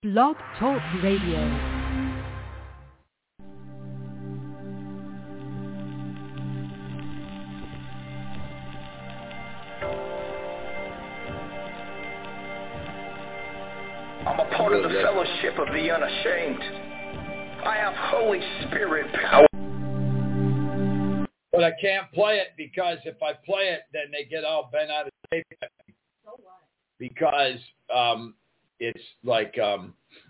Blog Talk Radio. I'm a part of the fellowship of the unashamed. I have Holy Spirit power. But I can't play it because if I play it, then they get all bent out of shape. So what? Because it's like you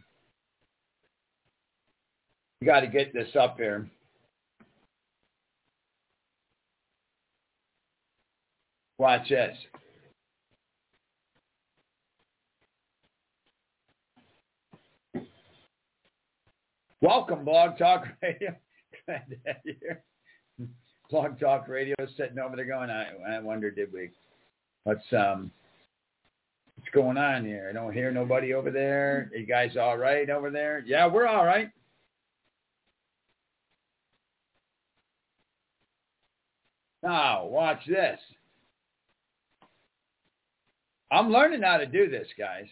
got to get this up here. Watch this. Welcome, Blog Talk Radio. Glad to have you here. Blog Talk Radio is sitting over there going, I wonder, did we? What's going on here? I don't hear nobody over there. Are you guys all right over there? Yeah, we're all right. Now, watch this. I'm learning how to do this, guys.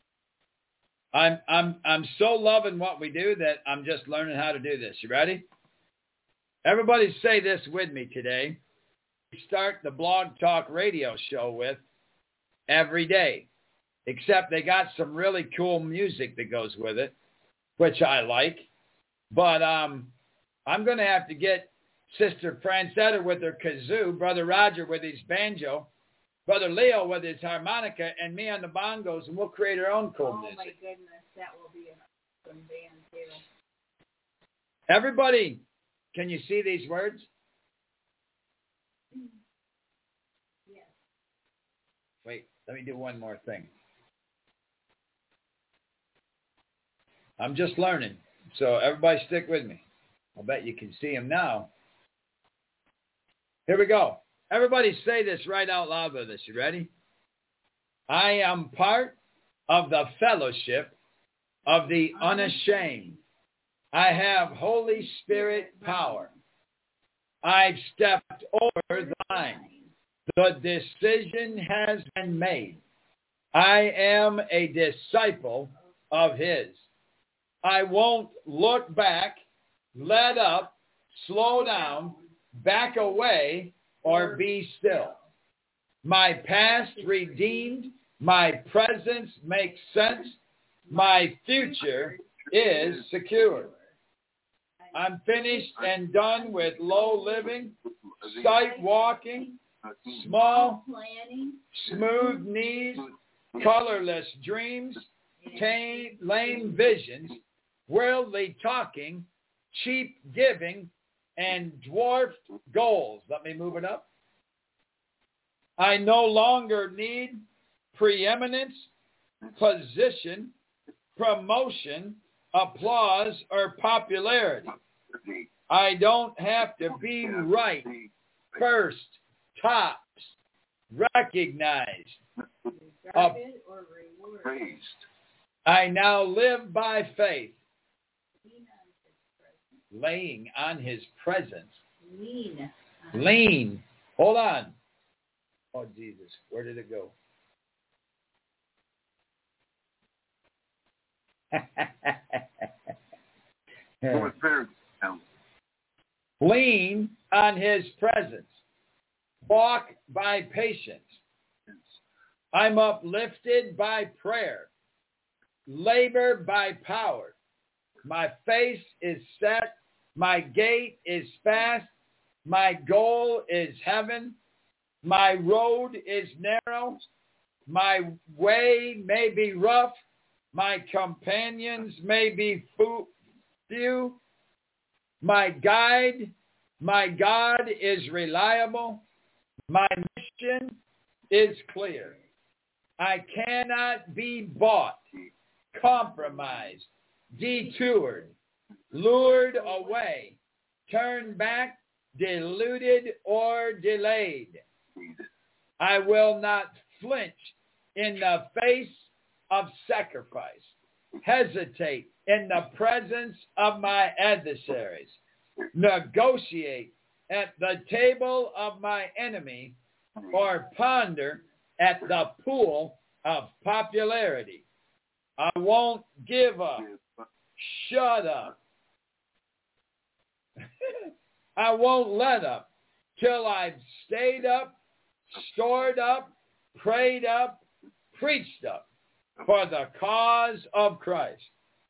I'm so loving what we do that I'm just learning how to do this. You ready? Everybody say this with me today. We start the Blog Talk Radio show with every day, except they got some really cool music that goes with it, which I like. But I'm going to have to get Sister Francetta with her kazoo, Brother Roger with his banjo, Brother Leo with his harmonica, and me on the bongos, and we'll create our own cool music. Oh, my goodness. That will be an awesome band, too. Everybody, can you see these words? Yes. Wait, let me do one more thing. I'm just learning, so everybody stick with me. I'll bet you can see them now. Here we go. Everybody say this right out loud with us. You ready? I am part of the fellowship of the unashamed. I have Holy Spirit power. I've stepped over the line. The decision has been made. I am a disciple of His. I won't look back, let up, slow down, back away, or be still. My past redeemed, my presence makes sense, my future is secure. I'm finished and done with low living, sight walking, small, smooth knees, colorless dreams, lame visions, worldly talking, cheap giving, and dwarfed goals. Let me move it up. I no longer need preeminence, position, promotion, applause, or popularity. I don't have to be right, first, tops, recognized, praised. I now live by faith, laying on His presence. Lean. Hold on. Oh, Jesus. Where did it go? Lean on His presence. Walk by patience. I'm uplifted by prayer. Labor by power. My face is set. My gait is fast. My goal is heaven. My road is narrow. My way may be rough. My companions may be few. My guide, my God is reliable. My mission is clear. I cannot be bought, compromised, detoured, lured away, turned back, deluded, or delayed. I will not flinch in the face of sacrifice, hesitate in the presence of my adversaries, negotiate at the table of my enemy, or ponder at the pool of popularity. I won't give up. Shut up. I won't let up till I've stayed up, stored up, prayed up, preached up for the cause of Christ.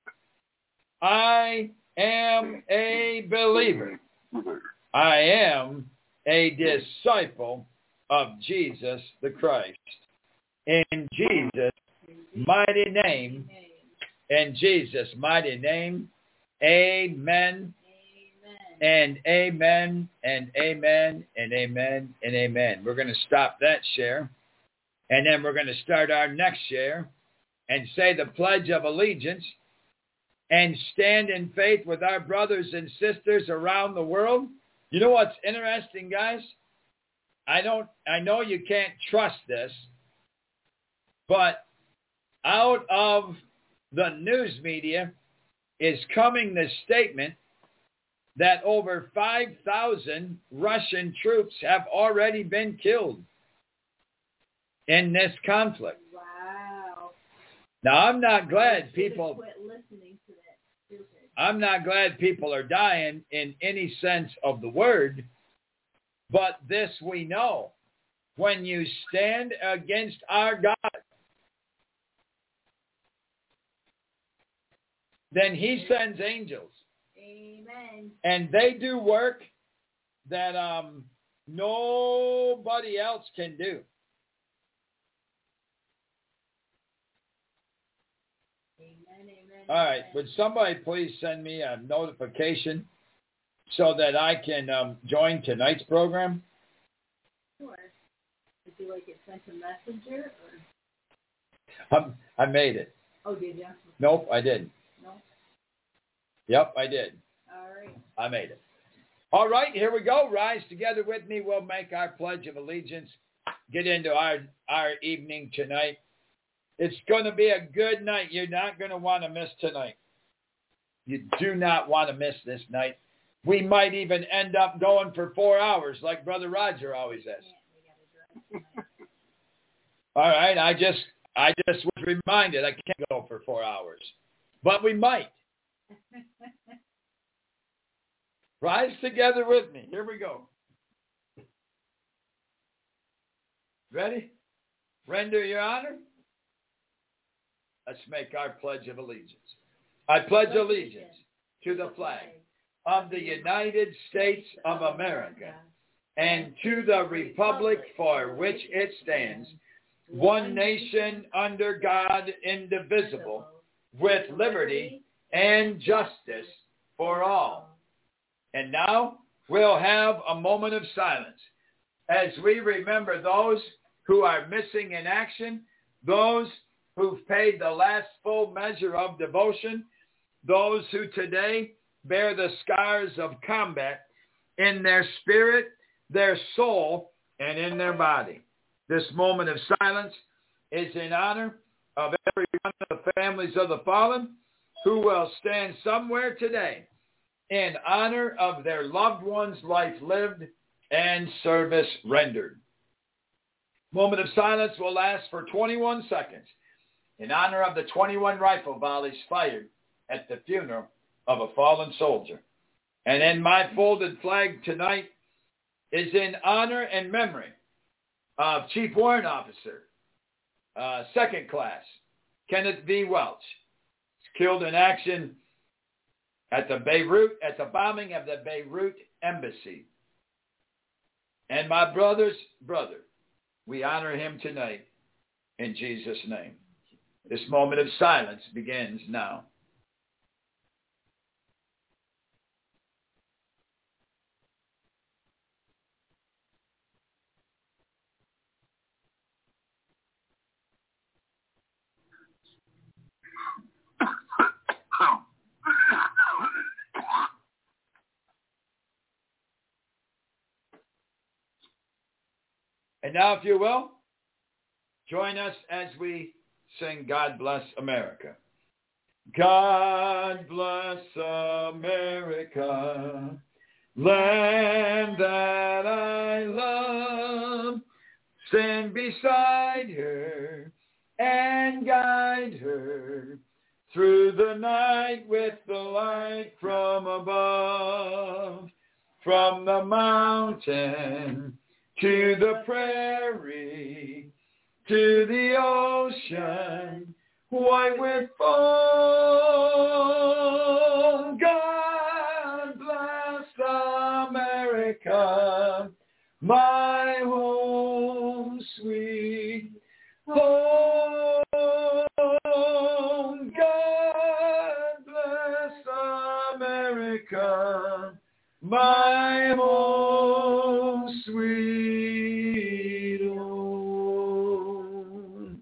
I am a believer. I am a disciple of Jesus the Christ. In Jesus' mighty name, in Jesus' mighty name, amen, and amen, and amen, and amen, and amen. We're going to stop that share, and then we're going to start our next share and say the Pledge of Allegiance and stand in faith with our brothers and sisters around the world. You know what's interesting, guys? I know you can't trust this, but out of the news media is coming the statement that over 5,000 Russian troops have already been killed in this conflict. Wow. Now, I'm not glad people... Quit listening to that stupid. I'm not glad people are dying in any sense of the word, but this we know. When you stand against our God, then he sends angels. Amen. And they do work that nobody else can do. Amen, amen. All right. Would somebody please send me a notification so that I can join tonight's program? Sure. Would you like it sent to Messenger? Or? I made it. Oh, did you? Nope, I didn't. No? Yep, I did. All right. I made it. All right, here we go. Rise together with me. We'll make our Pledge of Allegiance. Get into our evening tonight. It's going to be a good night. You're not going to want to miss tonight. You do not want to miss this night. We might even end up going for 4 hours like Brother Roger always says. All right, I just was reminded I can't go for 4 hours. But we might. Rise together with me. Here we go. Ready? Render your honor. Let's make our Pledge of Allegiance. I pledge allegiance to the flag of the United States of America and to the republic for which it stands, one nation under God, indivisible, with liberty and justice for all. And now we'll have a moment of silence as we remember those who are missing in action, those who've paid the last full measure of devotion, those who today bear the scars of combat in their spirit, their soul, and in their body. This moment of silence is in honor of every one of the families of the fallen who will stand somewhere today in honor of their loved one's life lived and service rendered. Moment of silence will last for 21 seconds in honor of the 21 rifle volleys fired at the funeral of a fallen soldier. And then my folded flag tonight is in honor and memory of Chief Warrant Officer, Second Class, Kenneth V. Welch. He's killed in action at the bombing of the Beirut Embassy. And my brother's brother, we honor him tonight in Jesus' name. This moment of silence begins now. And now, if you will, join us as we sing God Bless America. God bless America, land that I love. Stand beside her and guide her through the night with the light from above, from the mountain to the prairie, to the ocean, white with foam. God bless America, my home sweet home. God bless America, my home sweet home.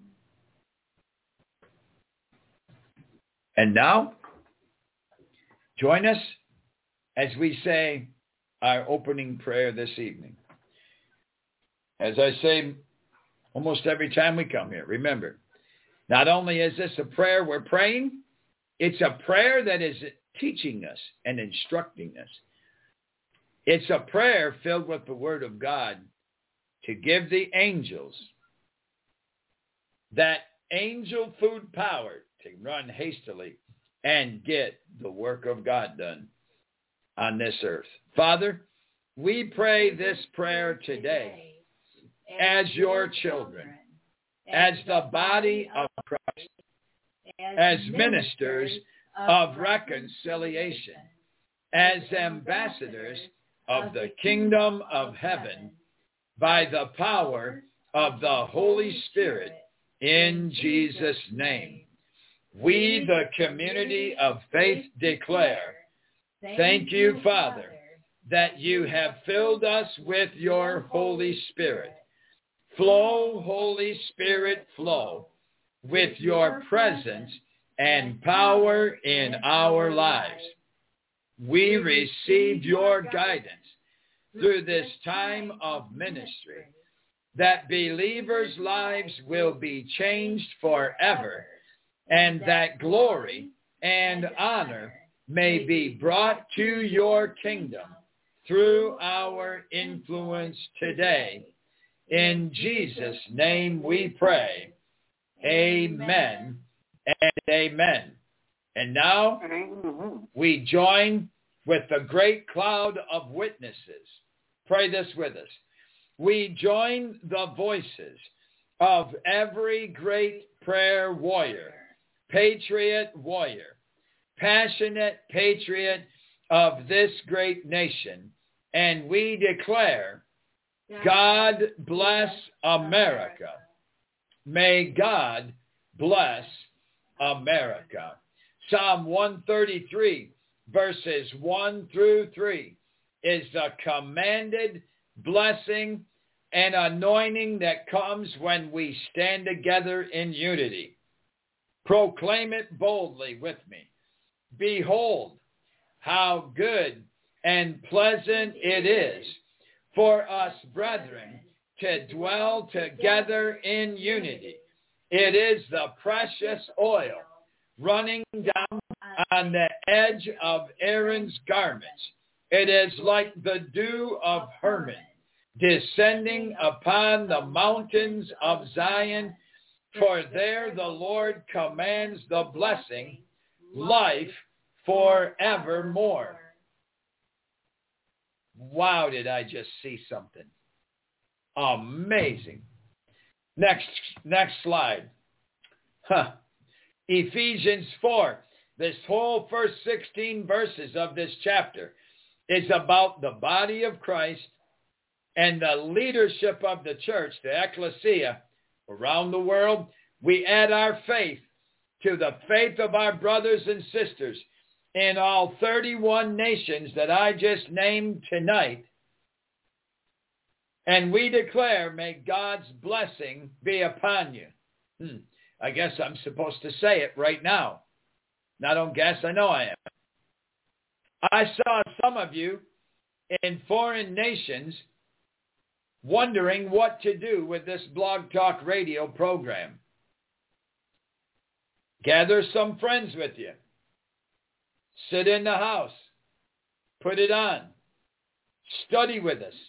And now, join us as we say our opening prayer this evening. As I say almost every time we come here, remember, not only is this a prayer we're praying, it's a prayer that is teaching us and instructing us. It's a prayer filled with the Word of God to give the angels that angel food power to run hastily and get the work of God done on this earth. Father, we pray this prayer today as your children, as the body of Christ, as ministers of reconciliation, as ambassadors of the kingdom of heaven, by the power of the Holy Spirit, in Jesus' name. We, the community of faith, declare, thank you, Father, that you have filled us with your Holy Spirit. Flow, Holy Spirit, flow with your presence and power in our lives. We received your guidance through this time of ministry, that believers' lives will be changed forever, and that glory and honor may be brought to your kingdom through our influence today. In Jesus' name we pray. Amen and amen. And now we join with the great cloud of witnesses. Pray this with us. We join the voices of every great prayer warrior, patriot warrior, passionate patriot of this great nation, and we declare, God bless America. May God bless America. Psalm 133, verses 1 through 3, is the commanded blessing and anointing that comes when we stand together in unity. Proclaim it boldly with me. Behold, how good and pleasant it is for us, brethren, to dwell together in unity. It is the precious oil running down on the edge of Aaron's garments. It is like the dew of Hermon, descending upon the mountains of Zion, for there the Lord commands the blessing, life forevermore. Wow, did I just see something amazing. Next slide. Ephesians 4. This whole first 16 verses of this chapter is about the body of Christ and the leadership of the church, the ecclesia, around the world. We add our faith to the faith of our brothers and sisters in all 31 nations that I just named tonight. And we declare, may God's blessing be upon you. I guess I'm supposed to say it right now. I don't guess, I know I am. I saw some of you in foreign nations wondering what to do with this Blog Talk Radio program. Gather some friends with you. Sit in the house. Put it on. Study with us.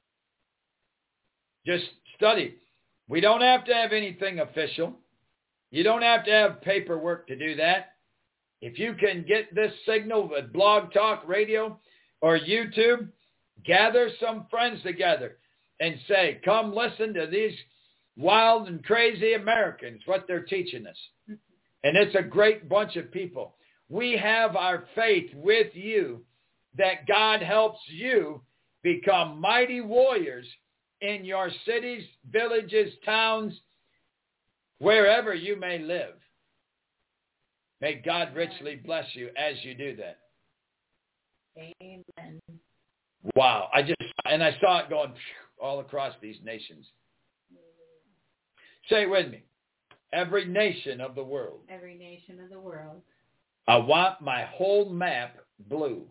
Just study. We don't have to have anything official. You don't have to have paperwork to do that. If you can get this signal with Blog Talk Radio or YouTube, gather some friends together and say, come listen to these wild and crazy Americans, what they're teaching us. And it's a great bunch of people. We have our faith with you that God helps you become mighty warriors in your cities, villages, towns, wherever you may live. May God richly bless you as you do that. Amen. Wow. I saw it going all across these nations. Say it with me. Every nation of the world. Every nation of the world. I want my whole map blue.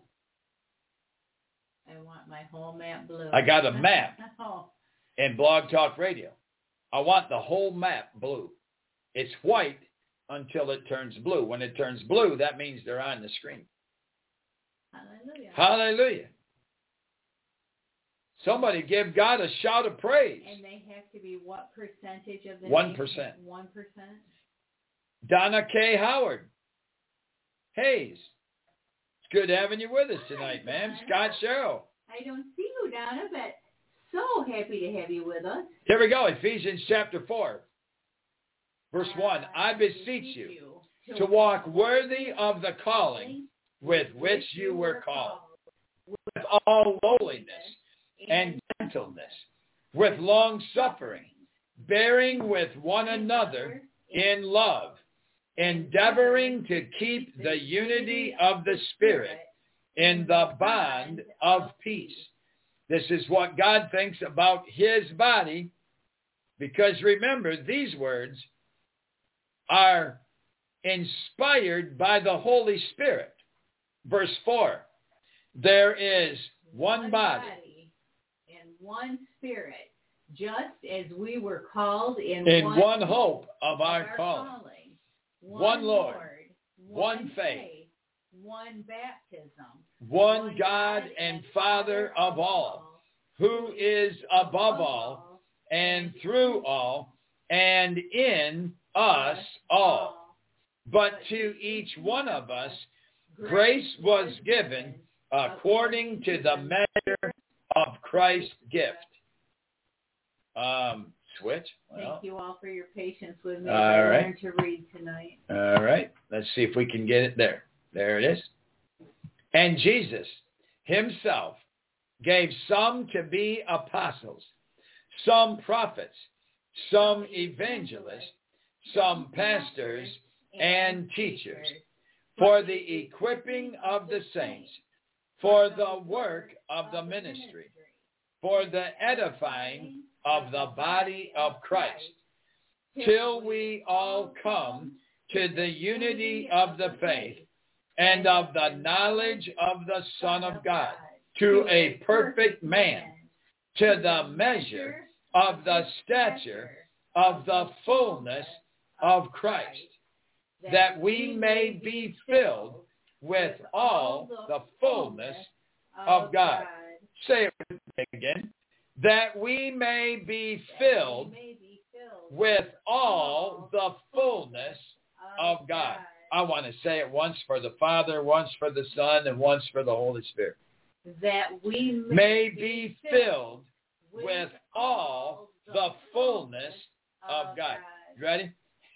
I want my whole map blue. I got a map Oh. in Blog Talk Radio. I want the whole map blue. It's white until it turns blue. When it turns blue, that means they're on the screen. Hallelujah. Hallelujah. Somebody give God a shout of praise. And they have to be what percentage of the 1%. nation? 1%. Donna K. Howard. Hayes. It's good having you with us tonight, ma'am. Scott Sherrill. I don't see you, Donna, but so happy to have you with us. Here we go. Ephesians chapter 4. Verse 1. I beseech you to walk worthy of the calling with which you were called, with all lowliness and gentleness, with long-suffering, bearing with one another in love, endeavoring to keep the unity of the Spirit in the bond of peace. This is what God thinks about his body, because remember, these words are inspired by the Holy Spirit. Verse 4, there is one body and one Spirit, just as we were called in one hope of our calling. One Lord, one faith, one baptism, one God and Father of all, who is above all and through all and in us all. But to each one of us grace was given according to the measure of Christ's gift. Switch. Well, thank you all for your patience with me. All I right. learned to read tonight. All right. Let's see if we can get it there. There it is. And Jesus himself gave some to be apostles, some prophets, some evangelists, some pastors and teachers, for the equipping of the saints, for the work of the ministry, for the edifying of the body of Christ, till we all come to the unity of the faith and of the knowledge of the Son of God, to a perfect man, to the measure of the stature of the fullness of Christ, that we may be filled with all the fullness of God. Say it with me again. That we may be filled with all the fullness of God. I want to say it once for the Father, once for the Son, and once for the Holy Spirit. That we may be filled with all the fullness of God. You ready?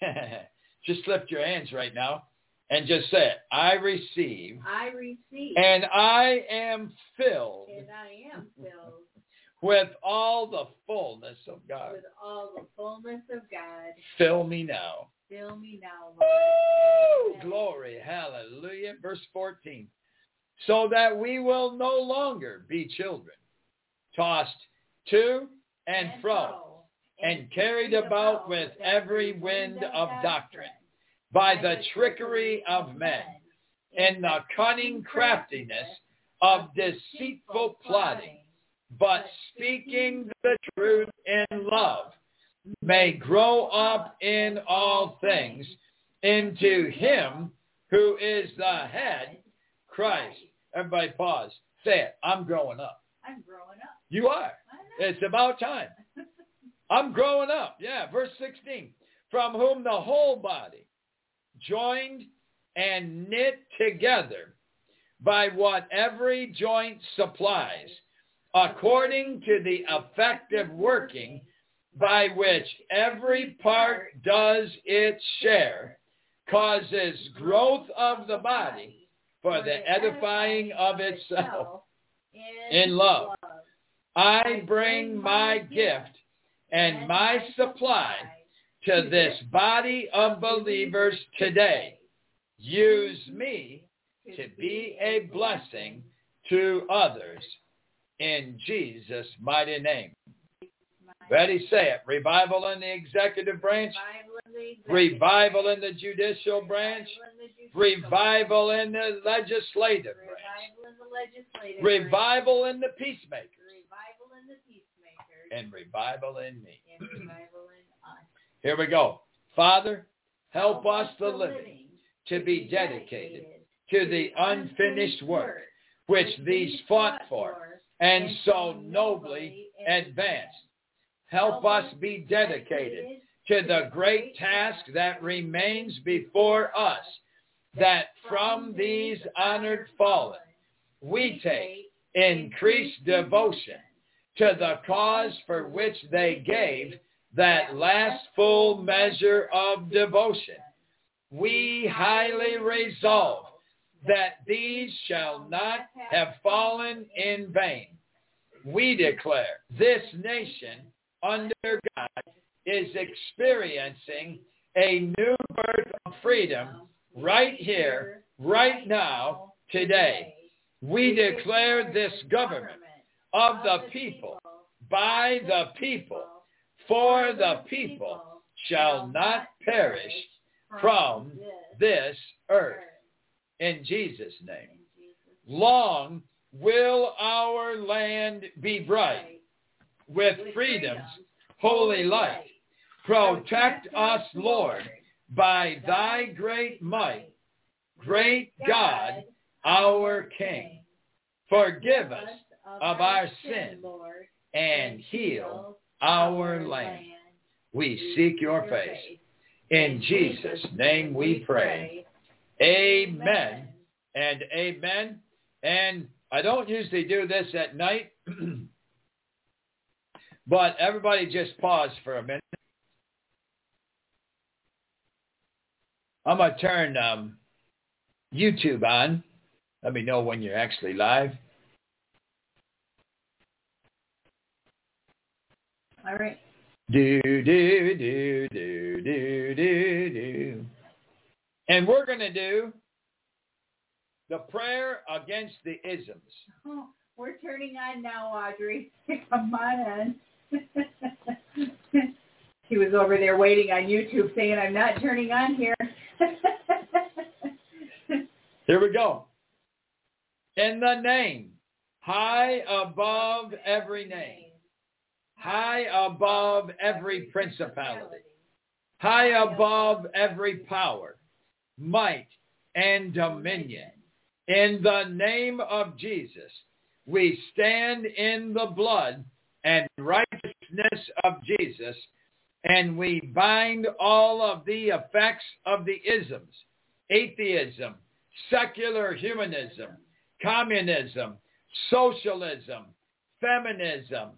Just lift your hands right now and just say it. I receive. I receive. And I am filled. And I am filled. With all the fullness of God. With all the fullness of God. Fill me now. Fill me now, Lord. Woo! Glory. Hallelujah. Verse 14. So that we will no longer be children, tossed to and fro, and carried about with every wind of doctrine, by the trickery of men, in the cunning craftiness of deceitful plotting, but speaking the truth in love, may grow up in all things into him who is the head, Christ. Everybody pause. Say it. I'm growing up. I'm growing up. You are. It's about time. I'm growing up. Yeah, verse 16. From whom the whole body, joined and knit together by what every joint supplies, according to the effective working by which every part does its share, causes growth of the body for the edifying of itself in love. I bring my gift and my supply to this body of believers today. Use me to be a blessing to others in Jesus' mighty name. Ready, say it. Revival in the executive branch. Revival in the judicial branch. Revival in the legislative branch. Revival in the peacemakers. And revival in me. Here we go. Father, help us the living to be dedicated to the unfinished work which these fought for and so nobly advanced. Help us be dedicated to the great task that remains before us, that from these honored fallen we take increased devotion to the cause for which they gave that last full measure of devotion. We highly resolve that these shall not have fallen in vain. We declare this nation under God is experiencing a new birth of freedom right here, right now, today. We declare this government of the people, by the people, for the people, shall not perish from this earth. In Jesus' name. Long will our land be bright with freedom's holy light. Protect us, Lord, by thy great might. Great God, our King, forgive us of our sin and heal our land. We seek your face. In Jesus' name we pray. Amen and amen. And I don't usually do this at night, but everybody just pause for a minute. I'm going to turn YouTube on. Let me know when you're actually live. All right. Do, do, do, do, do, do, do. And we're going to do the prayer against the isms. Oh, we're turning on now, Audrey. Come on in. She was over there waiting on YouTube saying, I'm not turning on here. Here we go. In the name, high above every name, high above every principality, high above every power, might, and dominion. In the name of Jesus, we stand in the blood and righteousness of Jesus, and we bind all of the effects of the isms, atheism, secular humanism, communism, socialism, feminism,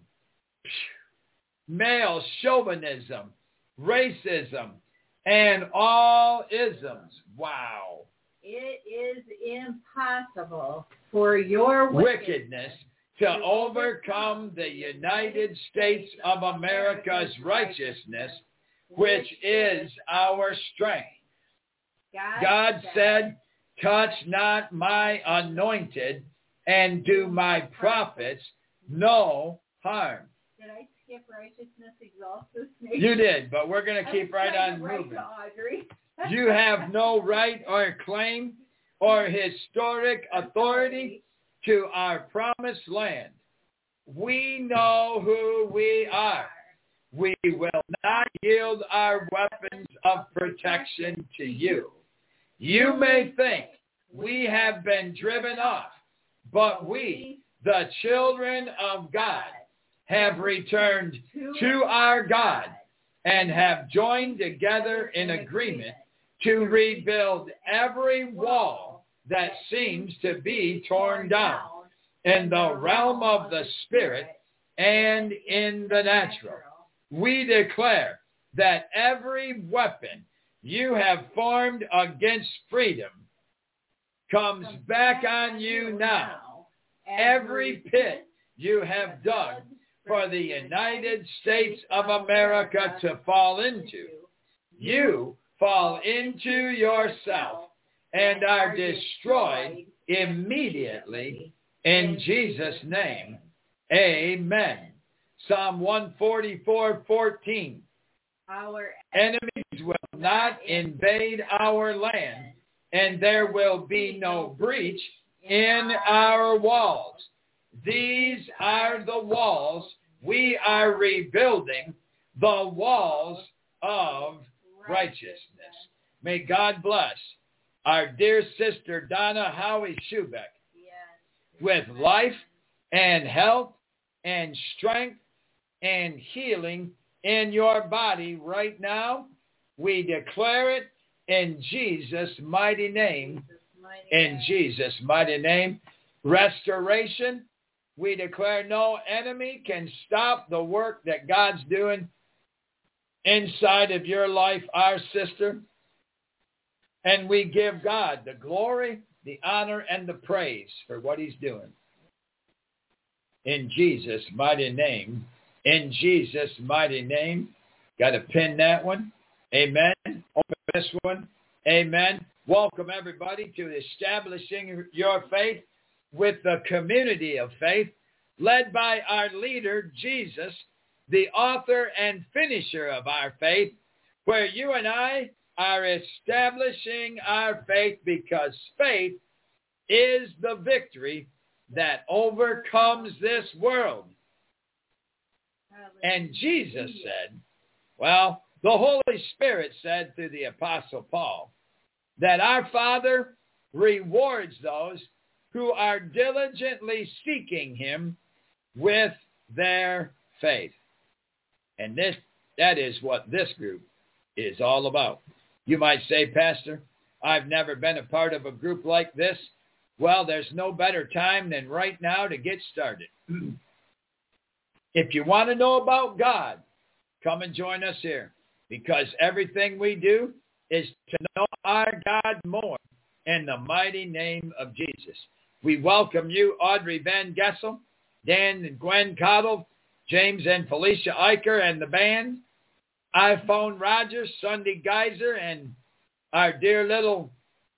male chauvinism, racism, and all isms. Wow. It is impossible for your wickedness to overcome the United States of America's righteousness, which is our strength. God said, touch not my anointed and do my prophets no harm. Did I skip righteousness exalts this nation? You did, but we're going to keep right on moving. You have no right or claim or historic authority to our promised land. We know who we are. We will not yield our weapons of protection to you. You may think we have been driven off, but we, the children of God, have returned to our God and have joined together in agreement to rebuild every wall that seems to be torn down in the realm of the Spirit and in the natural. We declare that every weapon you have formed against freedom comes back on you now. Every pit you have dug for the United States of America to fall into, you fall into yourself and are destroyed immediately in Jesus' name. Amen. Psalm 144:14. Our enemies will not invade our land, and there will be no breach in our walls. These are the walls we are rebuilding, the walls of righteousness. May God bless our dear sister Donna Howie Schubeck with life and health and strength and healing in your body right now. We declare it in Jesus' mighty name. In Jesus' mighty name. Restoration. We declare no enemy can stop the work that God's doing inside of your life, our sister. And we give God the glory, the honor, and the praise for what he's doing. In Jesus' mighty name. In Jesus' mighty name. Got to pin that one. Amen. Open this one. Amen. Welcome everybody to Establishing Your Faith with the Community of Faith, led by our leader, Jesus, the author and finisher of our faith, where you and I are establishing our faith because faith is the victory that overcomes this world. And Jesus said, well, the Holy Spirit said through the Apostle Paul, that our Father rewards those who are diligently seeking him with their faith. And that is what this group is all about. You might say, Pastor, I've never been a part of a group like this. Well, there's no better time than right now to get started. If you want to know about God, come and join us here, because everything we do is to know our God more in the mighty name of Jesus. We welcome you, Audrey Van Gessel, Dan and Gwen Cottle, James and Felicia Eicher and the band, iPhone Rogers, Sunday Geyser, and our dear little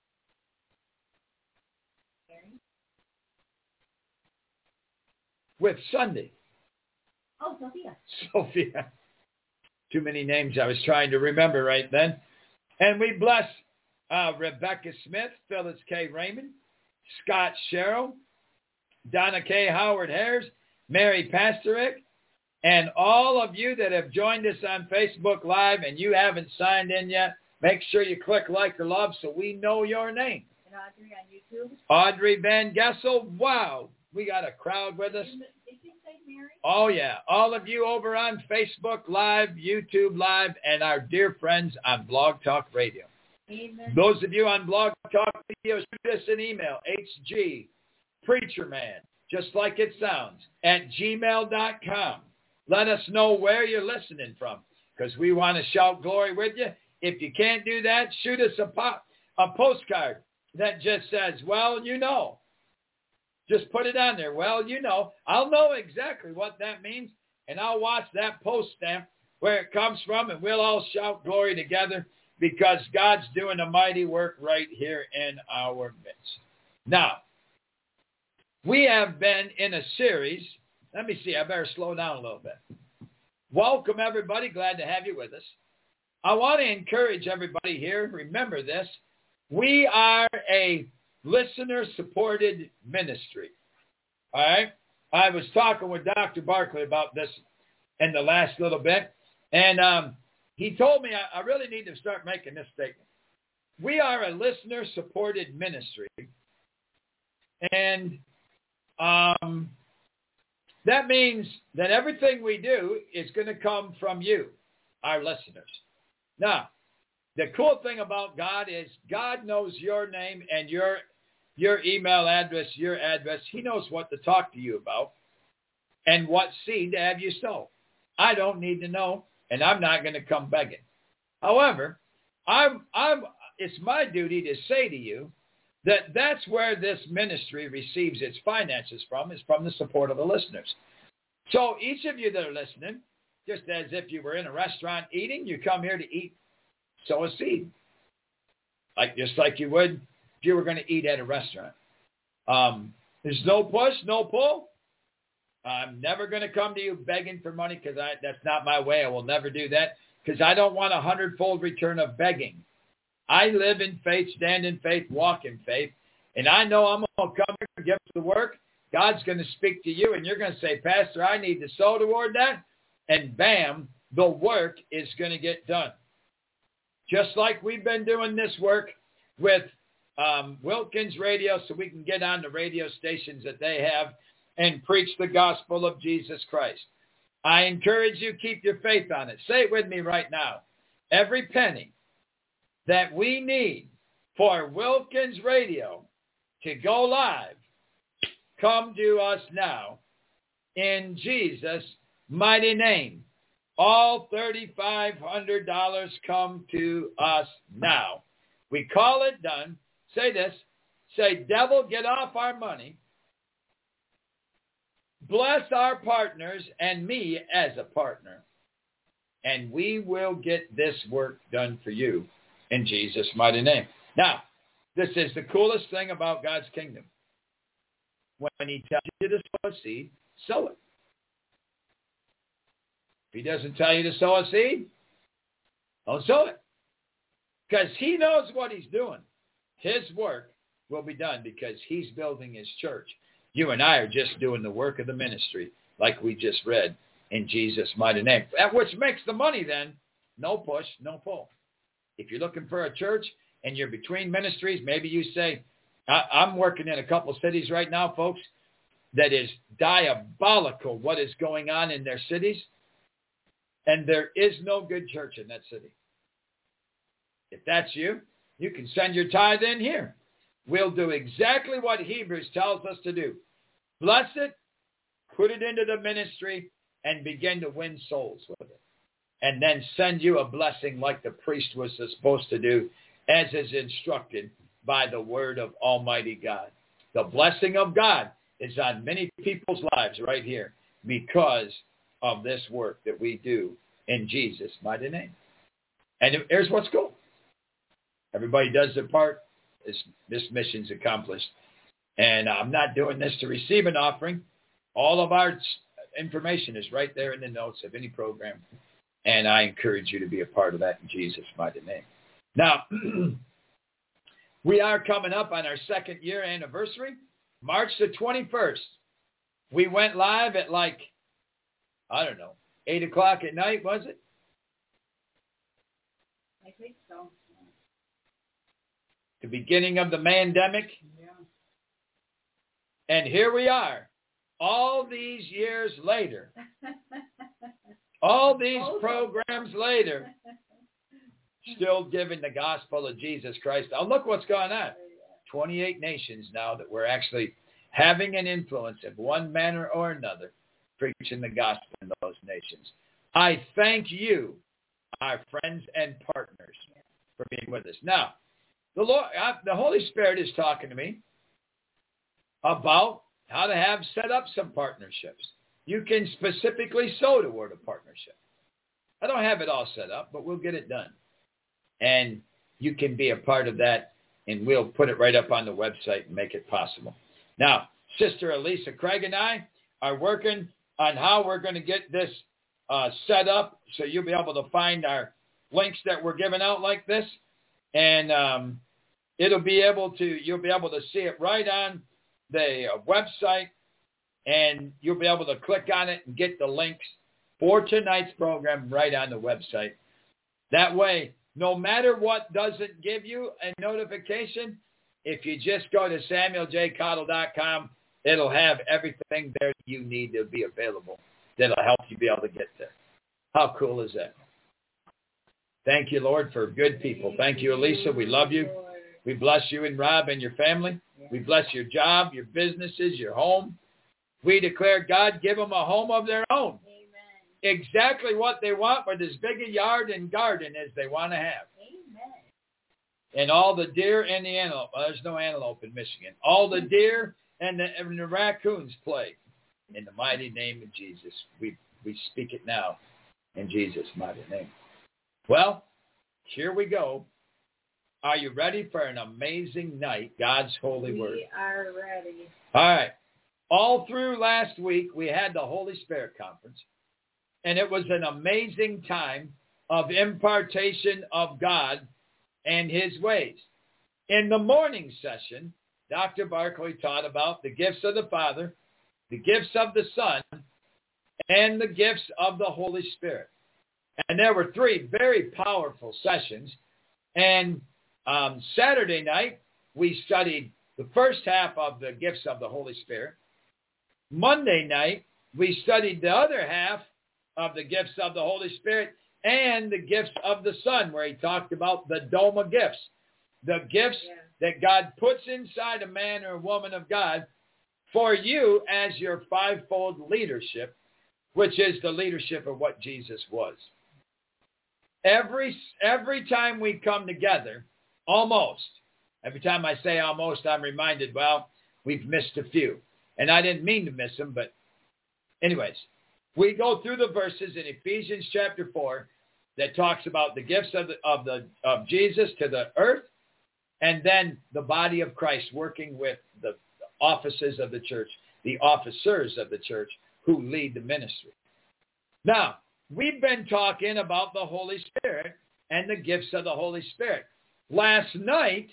with Sunday. Oh, Sophia. Sophia. Too many names I was trying to remember right then. And we bless Rebecca Smith, Phyllis K. Raymond, Scott Sherrill, Donna K. Howard Harris, Mary Pasterik, and all of you that have joined us on Facebook Live and you haven't signed in yet, make sure you click like or love so we know your name. And Audrey on YouTube. Audrey Van Gessel. Wow, we got a crowd with us. Did you say Mary? Oh, yeah. All of you over on Facebook Live, YouTube Live, and our dear friends on Blog Talk Radio. Amen. Those of you on Blog Talk Radio, shoot us an email, hgpreacherman, just like it sounds, at gmail.com. Let us know where you're listening from, because we want to shout glory with you. If you can't do that, shoot us a postcard that just says, well, you know. Just put it on there. Well, you know. I'll know exactly what that means, and I'll watch that post stamp where it comes from, and we'll all shout glory together, because God's doing a mighty work right here in our midst. Now, we have been in a series. Let me see. I better slow down a little bit. Welcome, everybody. Glad to have you with us. I want to encourage everybody here. Remember this. We are a listener-supported ministry. All right? I was talking with Dr. Barkley about this in the last little bit, and he told me I really need to start making this statement. We are a listener-supported ministry, and that means that everything we do is going to come from you, our listeners. Now, The cool thing about God is God knows your name and your email address, your address. He knows what to talk to you about and what seed to have you sow. I don't need to know, and I'm not going to come begging. However, it's my duty to say to you that that's where this ministry receives its finances from, is from the support of the listeners. So each of you that are listening, just as if you were in a restaurant eating, you come here to eat, sow a seed. Just like you would if you were going to eat at a restaurant. There's no push, no pull. I'm never going to come to you begging for money because that's not my way. I will never do that because I don't want 100-fold return of begging. I live in faith, stand in faith, walk in faith, and I know I'm going to come here and give the work. God's going to speak to you, and you're going to say, Pastor, I need to sow toward that, and bam, the work is going to get done. Just like we've been doing this work with Wilkins Radio so we can get on the radio stations that they have and preach the gospel of Jesus Christ. I encourage you, keep your faith on it. Say it with me right now. Every penny that we need for Wilkins Radio to go live, come to us now in Jesus' mighty name. All $3,500 come to us now. We call it done. Say this. Say, devil, get off our money. Bless our partners and me as a partner. And we will get this work done for you in Jesus' mighty name. Now, this is the coolest thing about God's kingdom. When he tells you to sow a seed, sow it. If he doesn't tell you to sow a seed, don't sow it. Because he knows what he's doing. His work will be done because he's building his church. You and I are just doing the work of the ministry like we just read in Jesus' mighty name. Which makes the money then, no push, no pull. If you're looking for a church and you're between ministries, maybe you say, I'm working in a couple cities right now, folks, that is diabolical what is going on in their cities. And there is no good church in that city. If that's you, you can send your tithe in here. We'll do exactly what Hebrews tells us to do. Bless it, put it into the ministry, and begin to win souls with it. And then send you a blessing like the priest was supposed to do, as is instructed by the word of Almighty God. The blessing of God is on many people's lives right here because of this work that we do in Jesus' mighty name. And here's what's cool. Everybody does their part. This mission's accomplished. And I'm not doing this to receive an offering. All of our information is right there in the notes of any program. And I encourage you to be a part of that in Jesus' mighty name. Now, we are coming up on our 2nd year anniversary, March the 21st. We went live at 8 o'clock at night, was it? I think so. The beginning of the pandemic. Yeah. And here we are, all these years later, all these programs later, still giving the gospel of Jesus Christ. Now look what's going on. 28 nations now that we're actually having an influence in one manner or another, preaching the gospel in those nations. I thank you, our friends and partners, for being with us. Now, the Holy Spirit is talking to me about how to set up some partnerships. You can specifically sow toward a partnership. I don't have it all set up, but we'll get it done. And you can be a part of that, and we'll put it right up on the website and make it possible. Now, Sister Elisa Craig and I are working on how we're going to get this set up so you'll be able to find our links that we're giving out like this. And you'll be able to see it right on the website, and you'll be able to click on it and get the links for tonight's program right on the website. That way, no matter what doesn't give you a notification, if you just go to SamuelJCottle.com, it'll have everything there you need to be available that'll help you be able to get there. How cool is that? Thank you, Lord, for good people. Thank you, Elisa. We love you. We bless you and Rob and your family. We bless your job, your businesses, your home. We declare, God, give them a home of their own. Amen. Exactly what they want with as big a yard and garden as they want to have. Amen. And all the deer and the antelope. Well, there's no antelope in Michigan. All the deer and the raccoons play. In the mighty name of Jesus. We speak it now in Jesus' mighty name. Well, here we go. Are you ready for an amazing night, God's holy word? We are ready. All right. All through last week, we had the Holy Spirit Conference, and it was an amazing time of impartation of God and his ways. In the morning session, Dr. Barkley taught about the gifts of the Father, the gifts of the Son, and the gifts of the Holy Spirit. And there were 3 very powerful sessions. And Saturday night, we studied the first half of the gifts of the Holy Spirit. Monday night, we studied the other half of the gifts of the Holy Spirit and the gifts of the Son, where he talked about the Doma gifts, the gifts that God puts inside a man or a woman of God for you as your 5-fold leadership, which is the leadership of what Jesus was. Every time we come together, almost, every time I say almost, I'm reminded, well, we've missed a few. And I didn't mean to miss them, but anyways, we go through the verses in Ephesians chapter 4 that talks about the gifts of Jesus to the earth, and then the body of Christ working with the offices of the church, the officers of the church who lead the ministry. Now, we've been talking about the Holy Spirit and the gifts of the Holy Spirit. Last night,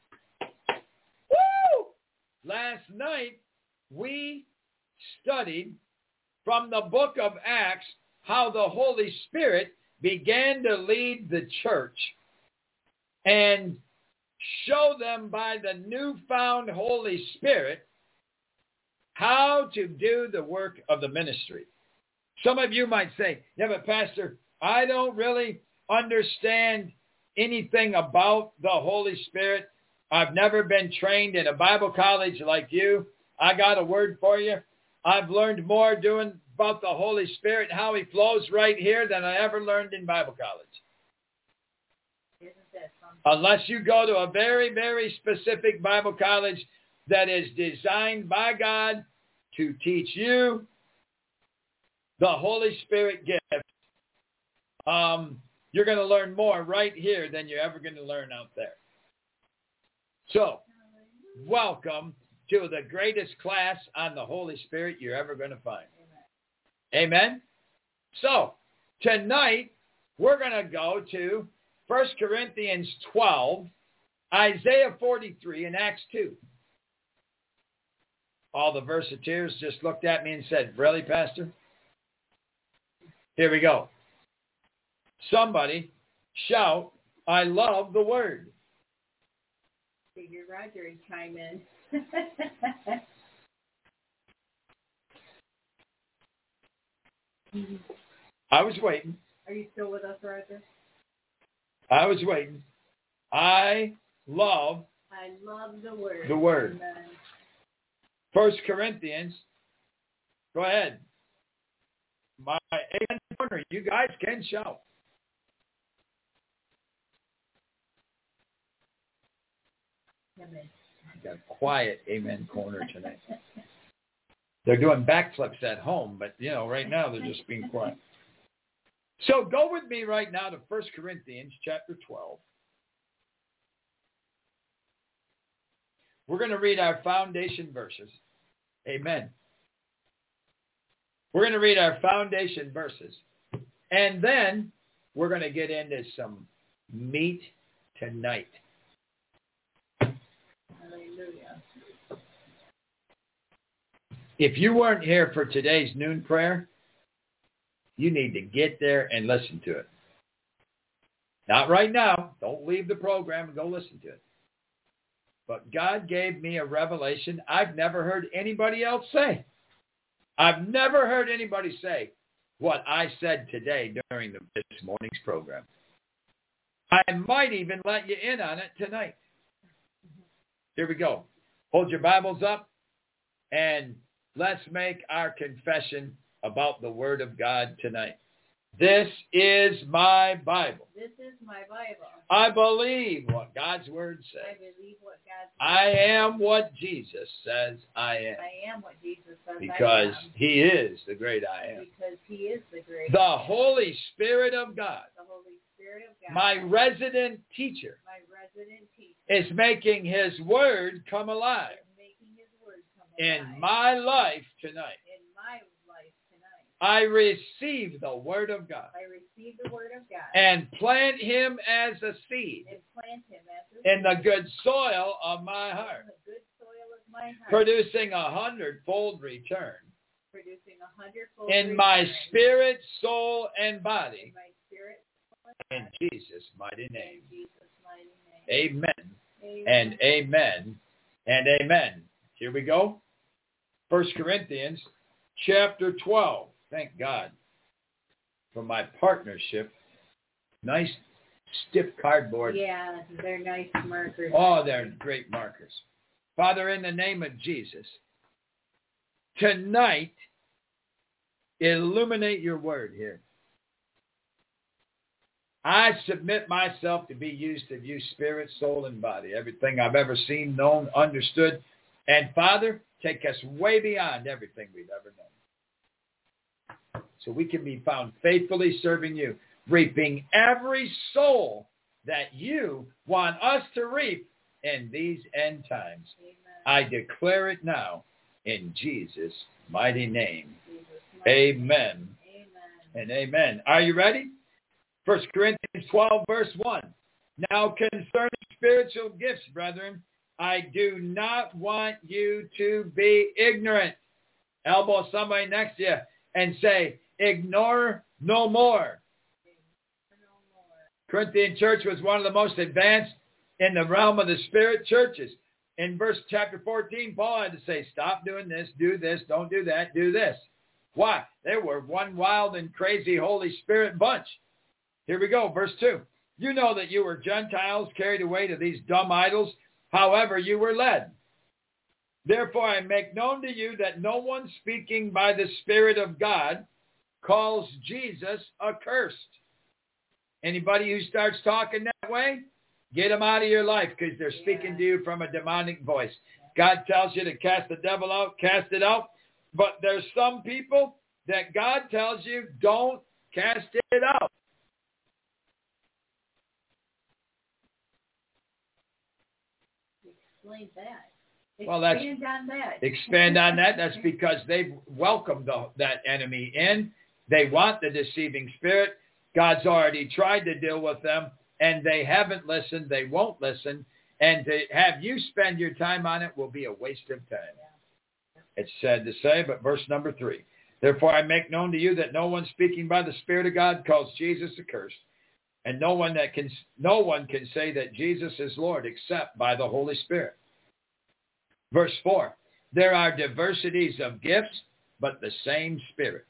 we studied from the book of Acts how the Holy Spirit began to lead the church and show them by the newfound Holy Spirit how to do the work of the ministry. Some of you might say, yeah, but Pastor, I don't really understand anything about the Holy Spirit. I've never been trained in a Bible college like you. I got a word for you. I've learned more doing about the Holy Spirit, how he flows right here than I ever learned in Bible college. Unless you go to a very, very specific Bible college that is designed by God to teach you the Holy Spirit gift, you're going to learn more right here than you're ever going to learn out there. So, welcome to the greatest class on the Holy Spirit you're ever going to find. Amen? So, tonight, we're going to go to 1 Corinthians 12, Isaiah 43, and Acts 2. All the versateers just looked at me and said, really, Pastor? Here we go. Somebody shout, I love the word. Figure Roger would chime in. I was waiting. Are you still with us, Roger? I was waiting. I love the word. The word. Amen. 1 Corinthians. Go ahead. My amen corner. You guys can shout. Amen. I got a quiet amen corner tonight. They're doing backflips at home, but, right now they're just being quiet. So go with me right now to 1 Corinthians chapter 12. We're going to read our foundation verses. Amen. We're going to read our foundation verses. And then we're going to get into some meat tonight. Hallelujah. If you weren't here for today's noon prayer, you need to get there and listen to it. Not right now. Don't leave the program and go listen to it. But God gave me a revelation I've never heard anybody else say. I've never heard anybody say what I said today during this morning's program. I might even let you in on it tonight. Here we go. Hold your Bibles up and let's make our confession about the Word of God tonight. This is my Bible. This is my Bible. I believe what God's Word I says. believe what God says. I am what Jesus says I am. I am what Jesus says Because I am. He is the great I am. Because He is the great The I am. Holy Spirit of God, The Holy Spirit of God. my resident teacher, My resident teacher. is making His Word come alive Is making His word come in alive. my life tonight. In my life tonight. I receive the Word of God I receive the word of God. and plant Him as a seed And plant Him as a in the seed good soil of my heart, in the good soil of my heart. producing 100-fold return Producing 100-fold in my return spirit, soul, and in body. my spirit. In Jesus' mighty name. In Jesus' mighty name. Amen Amen. and amen and amen. Here we go. 1 Corinthians chapter 12. Thank God for my partnership. Nice stiff cardboard. Yeah, they're nice markers. Oh, they're great markers. Father, in the name of Jesus, tonight, illuminate your word here. I submit myself to be used of you, spirit, soul, and body. Everything I've ever seen, known, understood. And Father, take us way beyond everything we've ever known. So we can be found faithfully serving you, reaping every soul that you want us to reap in these end times. Amen. I declare it now in Jesus' mighty name. Jesus' mighty Amen name. Amen. and amen. Are you ready? 1 Corinthians 12, verse 1. Now concerning spiritual gifts, brethren, I do not want you to be ignorant. Elbow somebody next to you and say, ignore no more. No more. Corinthian church was one of the most advanced in the realm of the spirit churches. In chapter 14, Paul had to say, stop doing this, do this, don't do that, do this. Why? They were one wild and crazy Holy Spirit bunch. Here we go, verse 2. You know that you were Gentiles carried away to these dumb idols, however you were led. Therefore I make known to you that no one speaking by the Spirit of God calls Jesus accursed. Anybody who starts talking that way, get them out of your life because they're speaking to you from a demonic voice. God tells you to cast the devil out, cast it out. But there's some people that God tells you don't cast it out. Explain that. Well, that's- Expand on that. Expand on that. That's because they've welcomed that enemy in. They want the deceiving spirit. God's already tried to deal with them, and they haven't listened. They won't listen. And to have you spend your time on it will be a waste of time. It's sad to say, but verse number 3. Therefore I make known to you that no one speaking by the Spirit of God calls Jesus accursed, and no one can say that Jesus is Lord except by the Holy Spirit. Verse 4. There are diversities of gifts, but the same Spirit.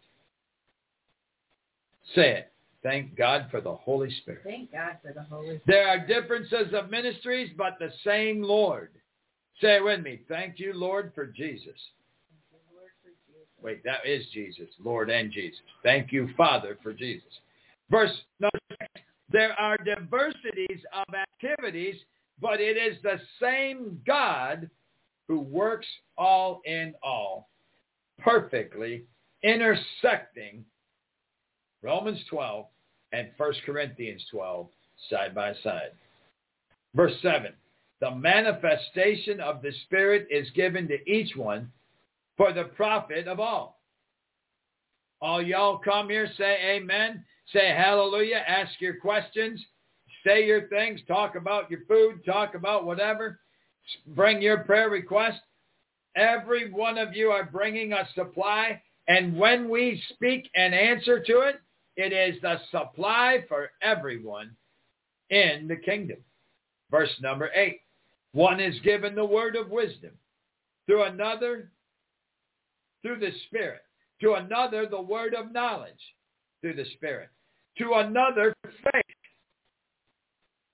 Say it. Thank God for the Holy Spirit. Thank God for the Holy Spirit. There are differences of ministries, but the same Lord. Say it with me. Thank you, Lord, for Jesus. Thank you, Lord, for Jesus. Wait, that is Jesus, Lord and Jesus. Thank you, Father, for Jesus. Verse number 6. There are diversities of activities, but it is the same God who works all in all, perfectly intersecting Romans 12 and 1 Corinthians 12 side by side. Verse 7. The manifestation of the Spirit is given to each one for the profit of all. All y'all come here, say amen, say hallelujah, ask your questions, say your things, talk about your food, talk about whatever, bring your prayer request. Every one of you are bringing a supply, and when we speak and answer to it, it is the supply for everyone in the kingdom. Verse number 8. One is given the word of wisdom, through another, through the Spirit. To another, the word of knowledge, through the Spirit. To another, faith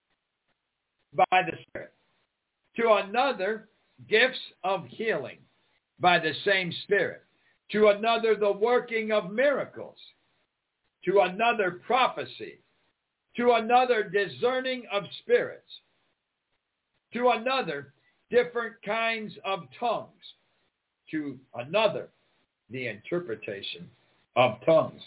by the Spirit. To another, gifts of healing by the same Spirit. To another, the working of miracles. To another, prophecy. To another, discerning of spirits. To another, different kinds of tongues. To another, the interpretation of tongues.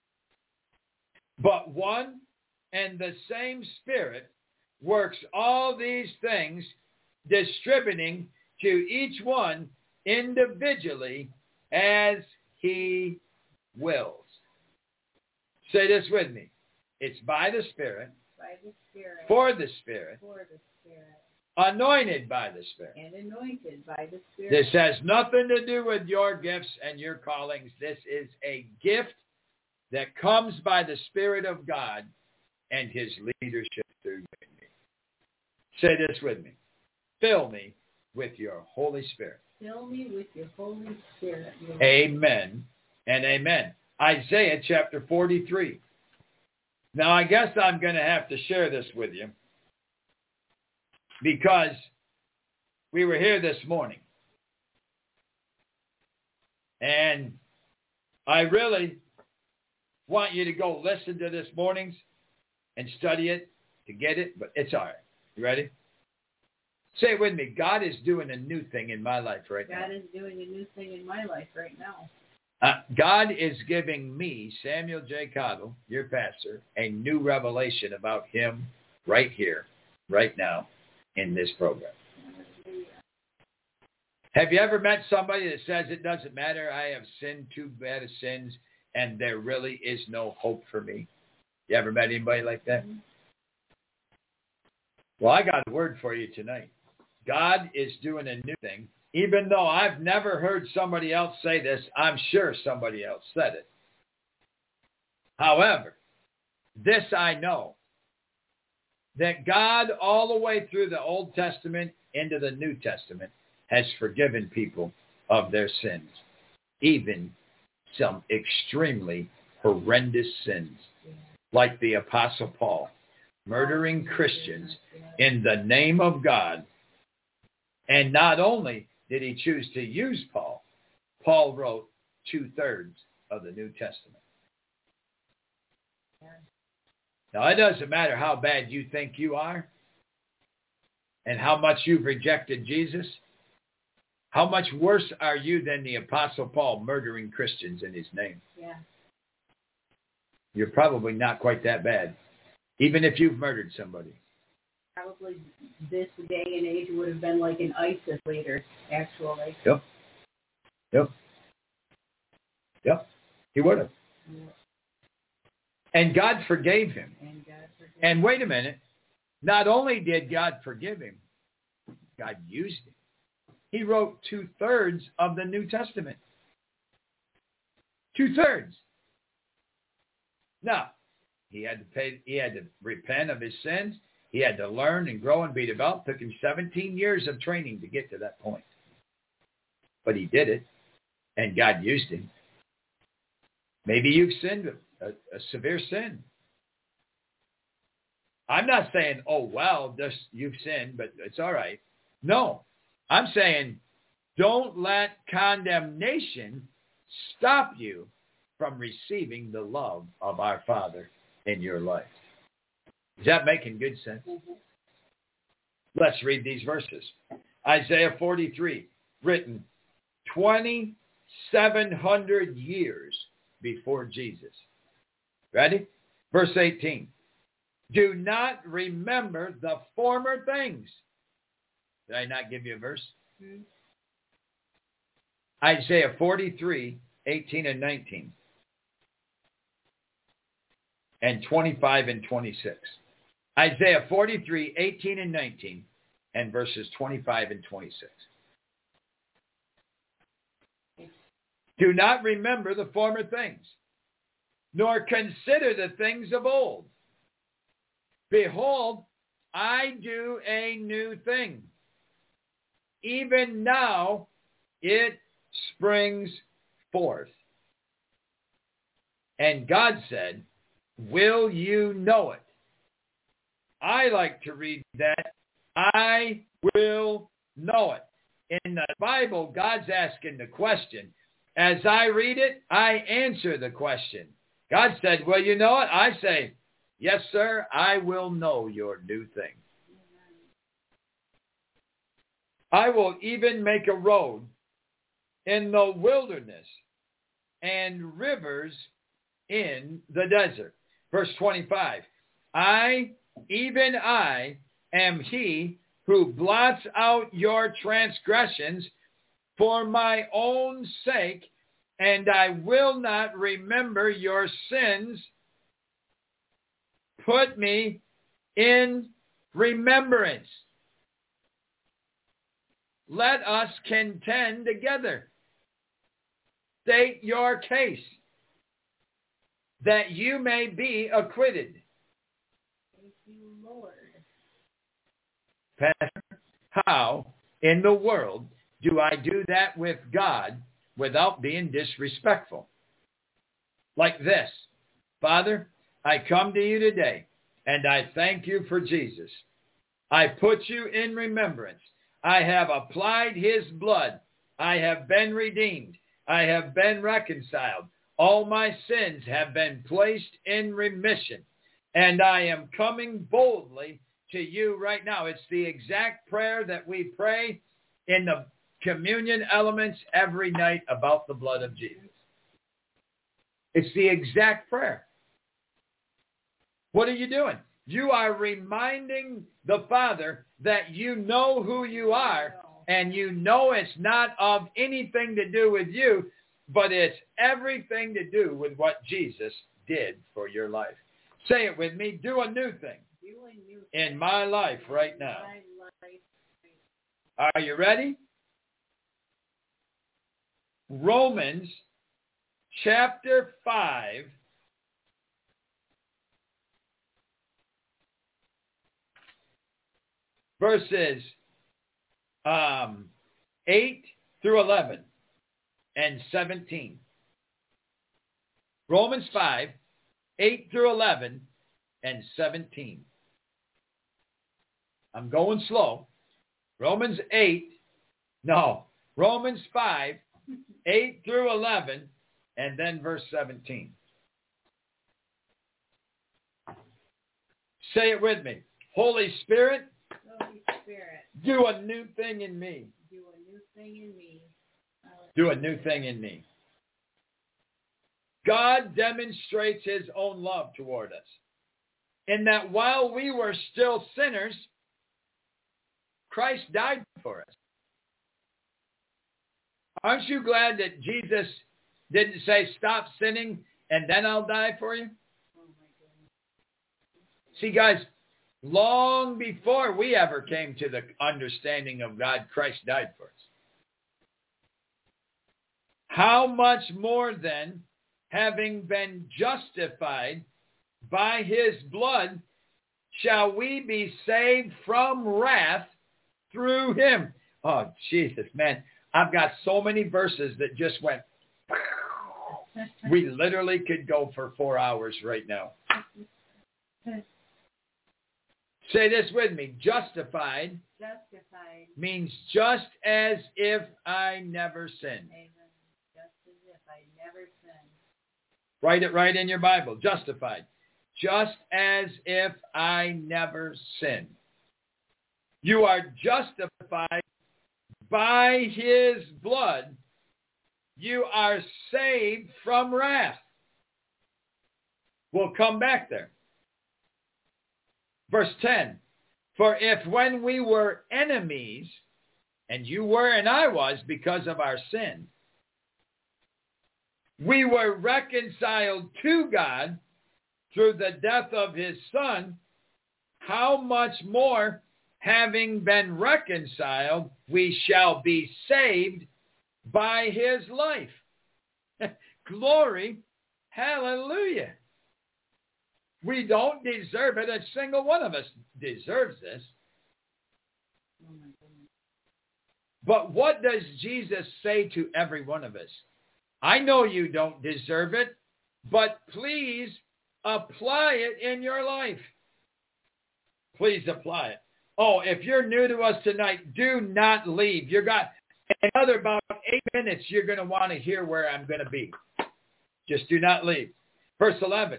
But one and the same Spirit works all these things, distributing to each one individually as he wills. Say this with me. It's by the Spirit, for the Spirit, anointed by the Spirit. And anointed by the Spirit. This has nothing to do with your gifts and your callings. This is a gift that comes by the Spirit of God and his leadership through you and me. Say this with me. Fill me with your Holy Spirit. Fill me with your Holy Spirit. Lord. Amen and amen. Isaiah chapter 43. Now, I guess I'm going to have to share this with you because we were here this morning. And I really want you to go listen to this morning's and study it to get it, but it's all right. You ready? Say it with me. God is doing a new thing in my life right now. God is doing a new thing in my life right now. God is giving me, Samuel J. Cottle, your pastor, a new revelation about him right here, right now, in this program. Have you ever met somebody that says it doesn't matter, I have sinned too bad of sins, and there really is no hope for me? You ever met anybody like that? Well, I got a word for you tonight. God is doing a new thing. Even though I've never heard somebody else say this, I'm sure somebody else said it. However, this I know, that God all the way through the Old Testament into the New Testament has forgiven people of their sins, even some extremely horrendous sins, like the Apostle Paul, murdering Christians in the name of God. And not only did he choose to use Paul, Paul wrote 2/3 of the New Testament. Now, it doesn't matter how bad you think you are and how much you've rejected Jesus. How much worse are you than the Apostle Paul murdering Christians in his name? Yeah. You're probably not quite that bad, even if you've murdered somebody. Probably this day and age would have been like an ISIS leader, actually. Yep. He would have. Yep. And God forgave him. And wait a minute. Not only did God forgive him, God used him. He wrote 2/3 of the New Testament. 2/3. Now, he had to repent of his sins. He had to learn and grow and be developed. It took him 17 years of training to get to that point. But he did it, and God used him. Maybe you've sinned a severe sin. I'm not saying, oh, well, you've sinned, but it's all right. No, I'm saying don't let condemnation stop you from receiving the love of our Father in your life. Is that making good sense? Let's read these verses. Isaiah 43, written 2,700 years before Jesus. Ready? Verse 18. Do not remember the former things. Did I not give you a verse? Mm-hmm. Isaiah 43, 18 and 19. And 25 and 26. Isaiah 43, 18 and 19, and verses 25 and 26. Do not remember the former things, nor consider the things of old. Behold, I do a new thing. Even now it springs forth. And God said, will you know it? I like to read that I will know it. In the Bible, God's asking the question. As I read it, I answer the question. God said, will you know it? I say, yes, sir, I will know your new thing. I will even make a road in the wilderness and rivers in the desert. Verse 25, even I, am he who blots out your transgressions for my own sake, and I will not remember your sins. Put me in remembrance. Let us contend together. State your case, that you may be acquitted. Thank you, Lord. Pastor, how in the world do I do that with God without being disrespectful? Like this. Father, I come to you today, and I thank you for Jesus. I put you in remembrance. I have applied his blood. I have been redeemed. I have been reconciled. All my sins have been placed in remission. And I am coming boldly to you right now. It's the exact prayer that we pray in the communion elements every night about the blood of Jesus. It's the exact prayer. What are you doing? You are reminding the Father that you know who you are, and you know it's not of anything to do with you, but it's everything to do with what Jesus did for your life. Say it with me. Do a new thing in my life right now. Are you ready? Romans chapter 5. Verses 8 through 11 and 17. Romans 5, 8 through 11 and 17. I'm going slow. Romans 5, 8 through 11, and then verse 17. Say it with me. Holy Spirit, do a new thing in me. Do a new thing in me. Do a new thing in me. God demonstrates his own love toward us, in that while we were still sinners, Christ died for us. Aren't you glad that Jesus didn't say, stop sinning and then I'll die for you? Oh my goodness. See, guys, long before we ever came to the understanding of God, Christ died for us. How much more then, having been justified by his blood, shall we be saved from wrath through him? Oh, Jesus, man. I've got so many verses that just went. We literally could go for 4 hours right now. Say this with me. Justified means just as if I never sinned. Amen. Just as if I never sinned. Write it right in your Bible. Justified. Just as if I never sinned. You are justified by his blood. You are saved from wrath. We'll come back there. Verse 10, for if when we were enemies, and you were and I was because of our sin, we were reconciled to God through the death of his Son, how much more, having been reconciled, we shall be saved by his life. Glory, hallelujah. We don't deserve it. A single one of us deserves this. Oh my goodness. But what does Jesus say to every one of us? I know you don't deserve it, but please apply it in your life. Please apply it. Oh, if you're new to us tonight, do not leave. You got another about 8 minutes. You're going to want to hear where I'm going to be. Just do not leave. Verse 11.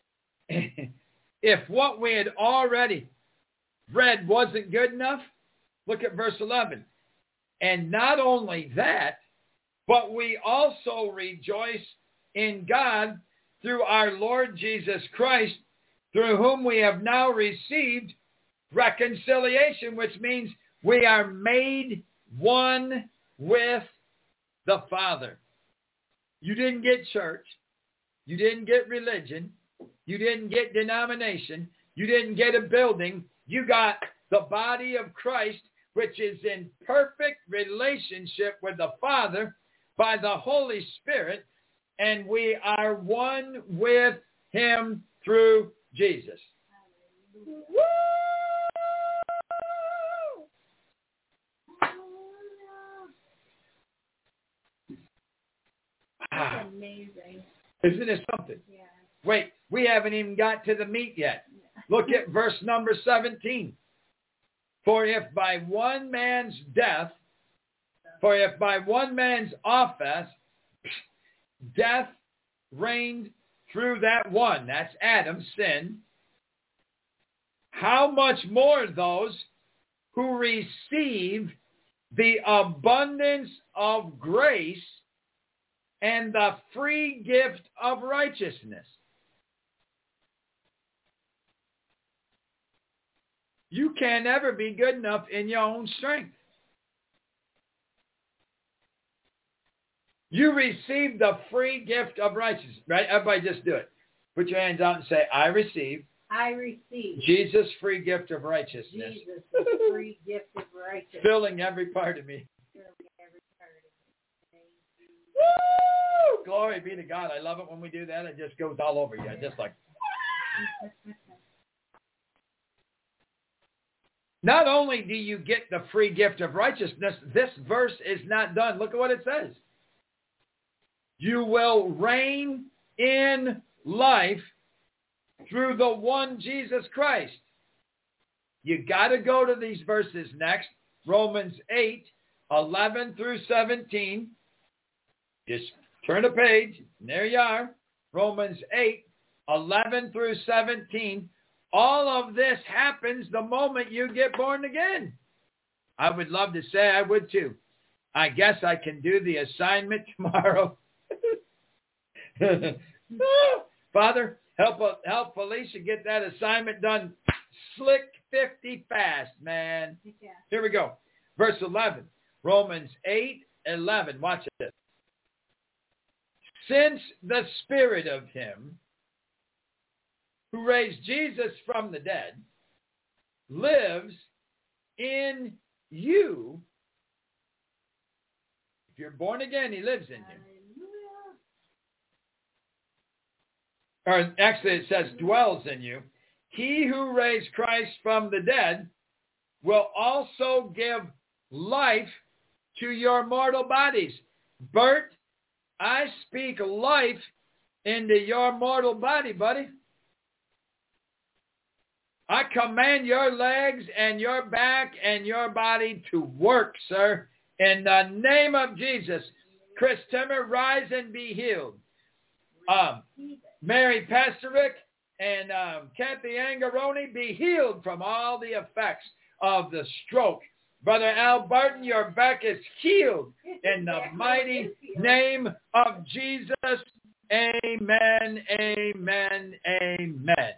If what we had already read wasn't good enough, look at verse 11. And not only that, but we also rejoice in God through our Lord Jesus Christ, through whom we have now received reconciliation, which means we are made one with the Father. You didn't get church. You didn't get religion. You didn't get denomination. You didn't get a building. You got the body of Christ, which is in perfect relationship with the Father by the Holy Spirit, and we are one with him through Jesus. Woo! That's amazing. Isn't it something? Yeah. Wait, we haven't even got to the meat yet. Look at verse number 17. For if by one man's offense, death reigned through that one, that's Adam's sin, how much more those who receive the abundance of grace and the free gift of righteousness. You can never be good enough in your own strength. You receive the free gift of righteousness. Right? Everybody just do it. Put your hands out and say, I receive. I receive. Jesus' free gift of righteousness. Jesus' free gift of righteousness. Filling every part of me. Filling every part of me. Woo! Glory be to God. I love it when we do that. It just goes all over you. Just like. Not only do you get the free gift of righteousness, this verse is not done. Look at what it says. You will reign in life through the one Jesus Christ. You got to go to these verses next. Romans 8, 11 through 17. Just turn a page. And there you are. Romans 8, 11 through 17. All of this happens the moment you get born again. I would love to say I would too. I guess I can do the assignment tomorrow. Father, help Felicia get that assignment done slick 50 fast, man. Yeah. Here we go. Verse 11. Romans 8:11. Watch this. Since the Spirit of him who raised Jesus from the dead lives in you. If you're born again, he lives in you. Or actually it says dwells in you. He who raised Christ from the dead will also give life to your mortal bodies. Bert, I speak life into your mortal body, buddy. I command your legs and your back and your body to work, sir. In the name of Jesus. Chris Timmer, rise and be healed. Mary Pastorik and Kathy Angaroni, be healed from all the effects of the stroke. Brother Al Barton, your back is healed in the mighty name of Jesus. Amen, amen, amen.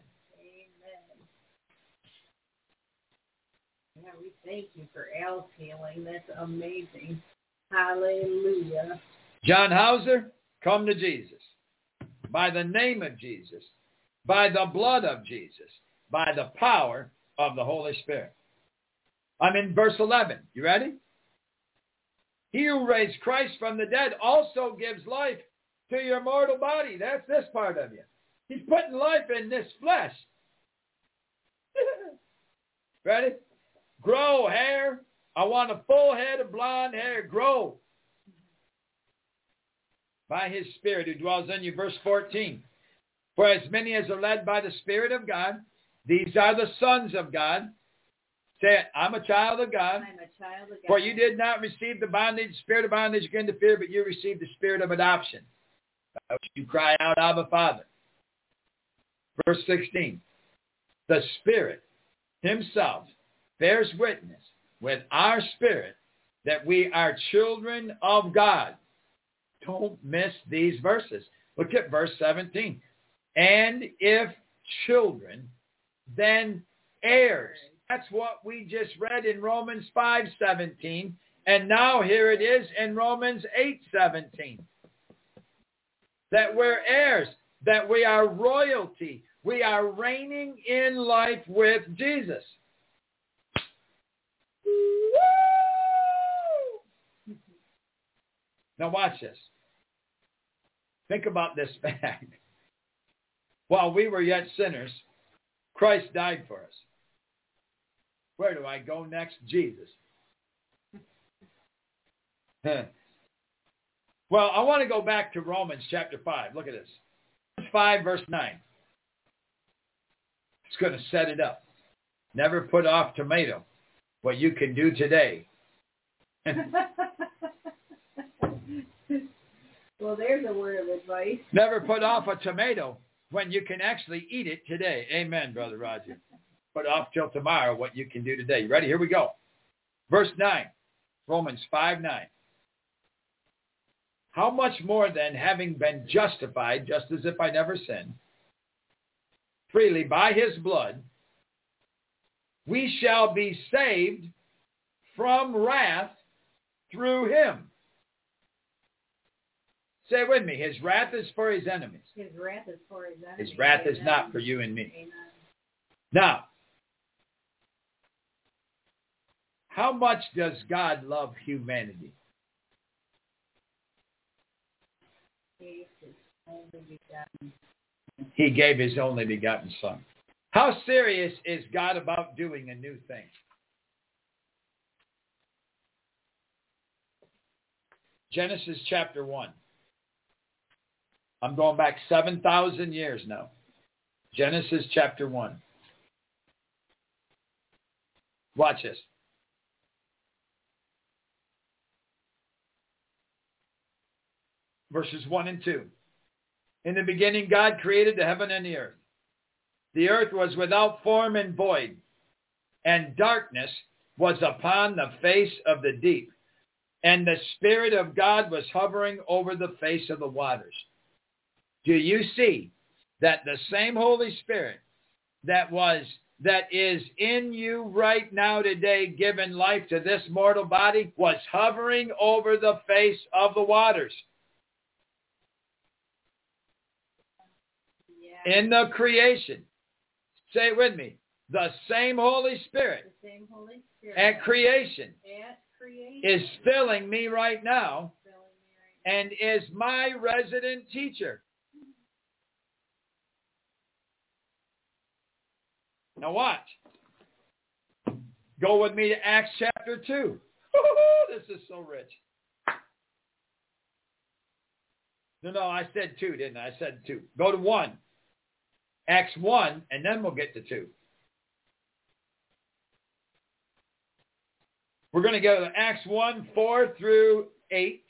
Yeah, we thank you for Al's healing. That's amazing. Hallelujah. John Hauser, come to Jesus. By the name of Jesus, by the blood of Jesus, by the power of the Holy Spirit. I'm in verse 11. You ready? He who raised Christ from the dead also gives life to your mortal body. That's this part of you. He's putting life in this flesh. Ready? Grow hair. I want a full head of blonde hair. Grow. By his Spirit who dwells in you. Verse 14. For as many as are led by the Spirit of God, these are the sons of God. Say it. I'm a child of God. I'm a child of God. For you did not receive the spirit of bondage again to fear, but you received the spirit of adoption. You cry out, Abba, Father. Verse 16. The Spirit himself bears witness with our spirit that we are children of God. Don't miss these verses. Look at verse 17. And if children, then heirs. That's what we just read in Romans 5:17. And now here it is in Romans 8:17. That we're heirs, that we are royalty. We are reigning in life with Jesus. Woo! Now watch this. Think about this fact. While we were yet sinners, Christ died for us. Where do I go next? Jesus. Well, I want to go back to Romans chapter 5. Look at this. 5 verse 9. It's going to set it up. Never put off tomato. What you can do today. Well, there's a word of advice. Never put off a tomato when you can actually eat it today. Amen, Brother Roger. Put off till tomorrow what you can do today. You ready? Here we go. Verse 9. Romans 5:9. How much more then, having been justified, just as if I never sinned, freely by his blood, we shall be saved from wrath through him. Say it with me. His wrath is for his enemies. His wrath is for his enemies. His wrath Amen. is not for you and me. Amen. Now, how much does God love humanity? He gave his only begotten Son. How serious is God about doing a new thing? Genesis chapter 1. I'm going back 7,000 years now. Genesis chapter 1. Watch this. Verses 1 and 2. In the beginning, God created the heaven and the earth. The earth was without form and void, and darkness was upon the face of the deep. And the Spirit of God was hovering over the face of the waters. Do you see that the same Holy Spirit that is in you right now today, giving life to this mortal body, was hovering over the face of the waters? Yeah. In the creation. Say it with me. The same Holy Spirit, the same Holy Spirit at creation is filling me right now and is my resident teacher. Now watch. Go with me to Acts chapter 2. This is so rich. No, I said 2, didn't I? I said 2. Go to 1. Acts 1, and then we'll get to 2. We're going to go to Acts 1, 4 through 8.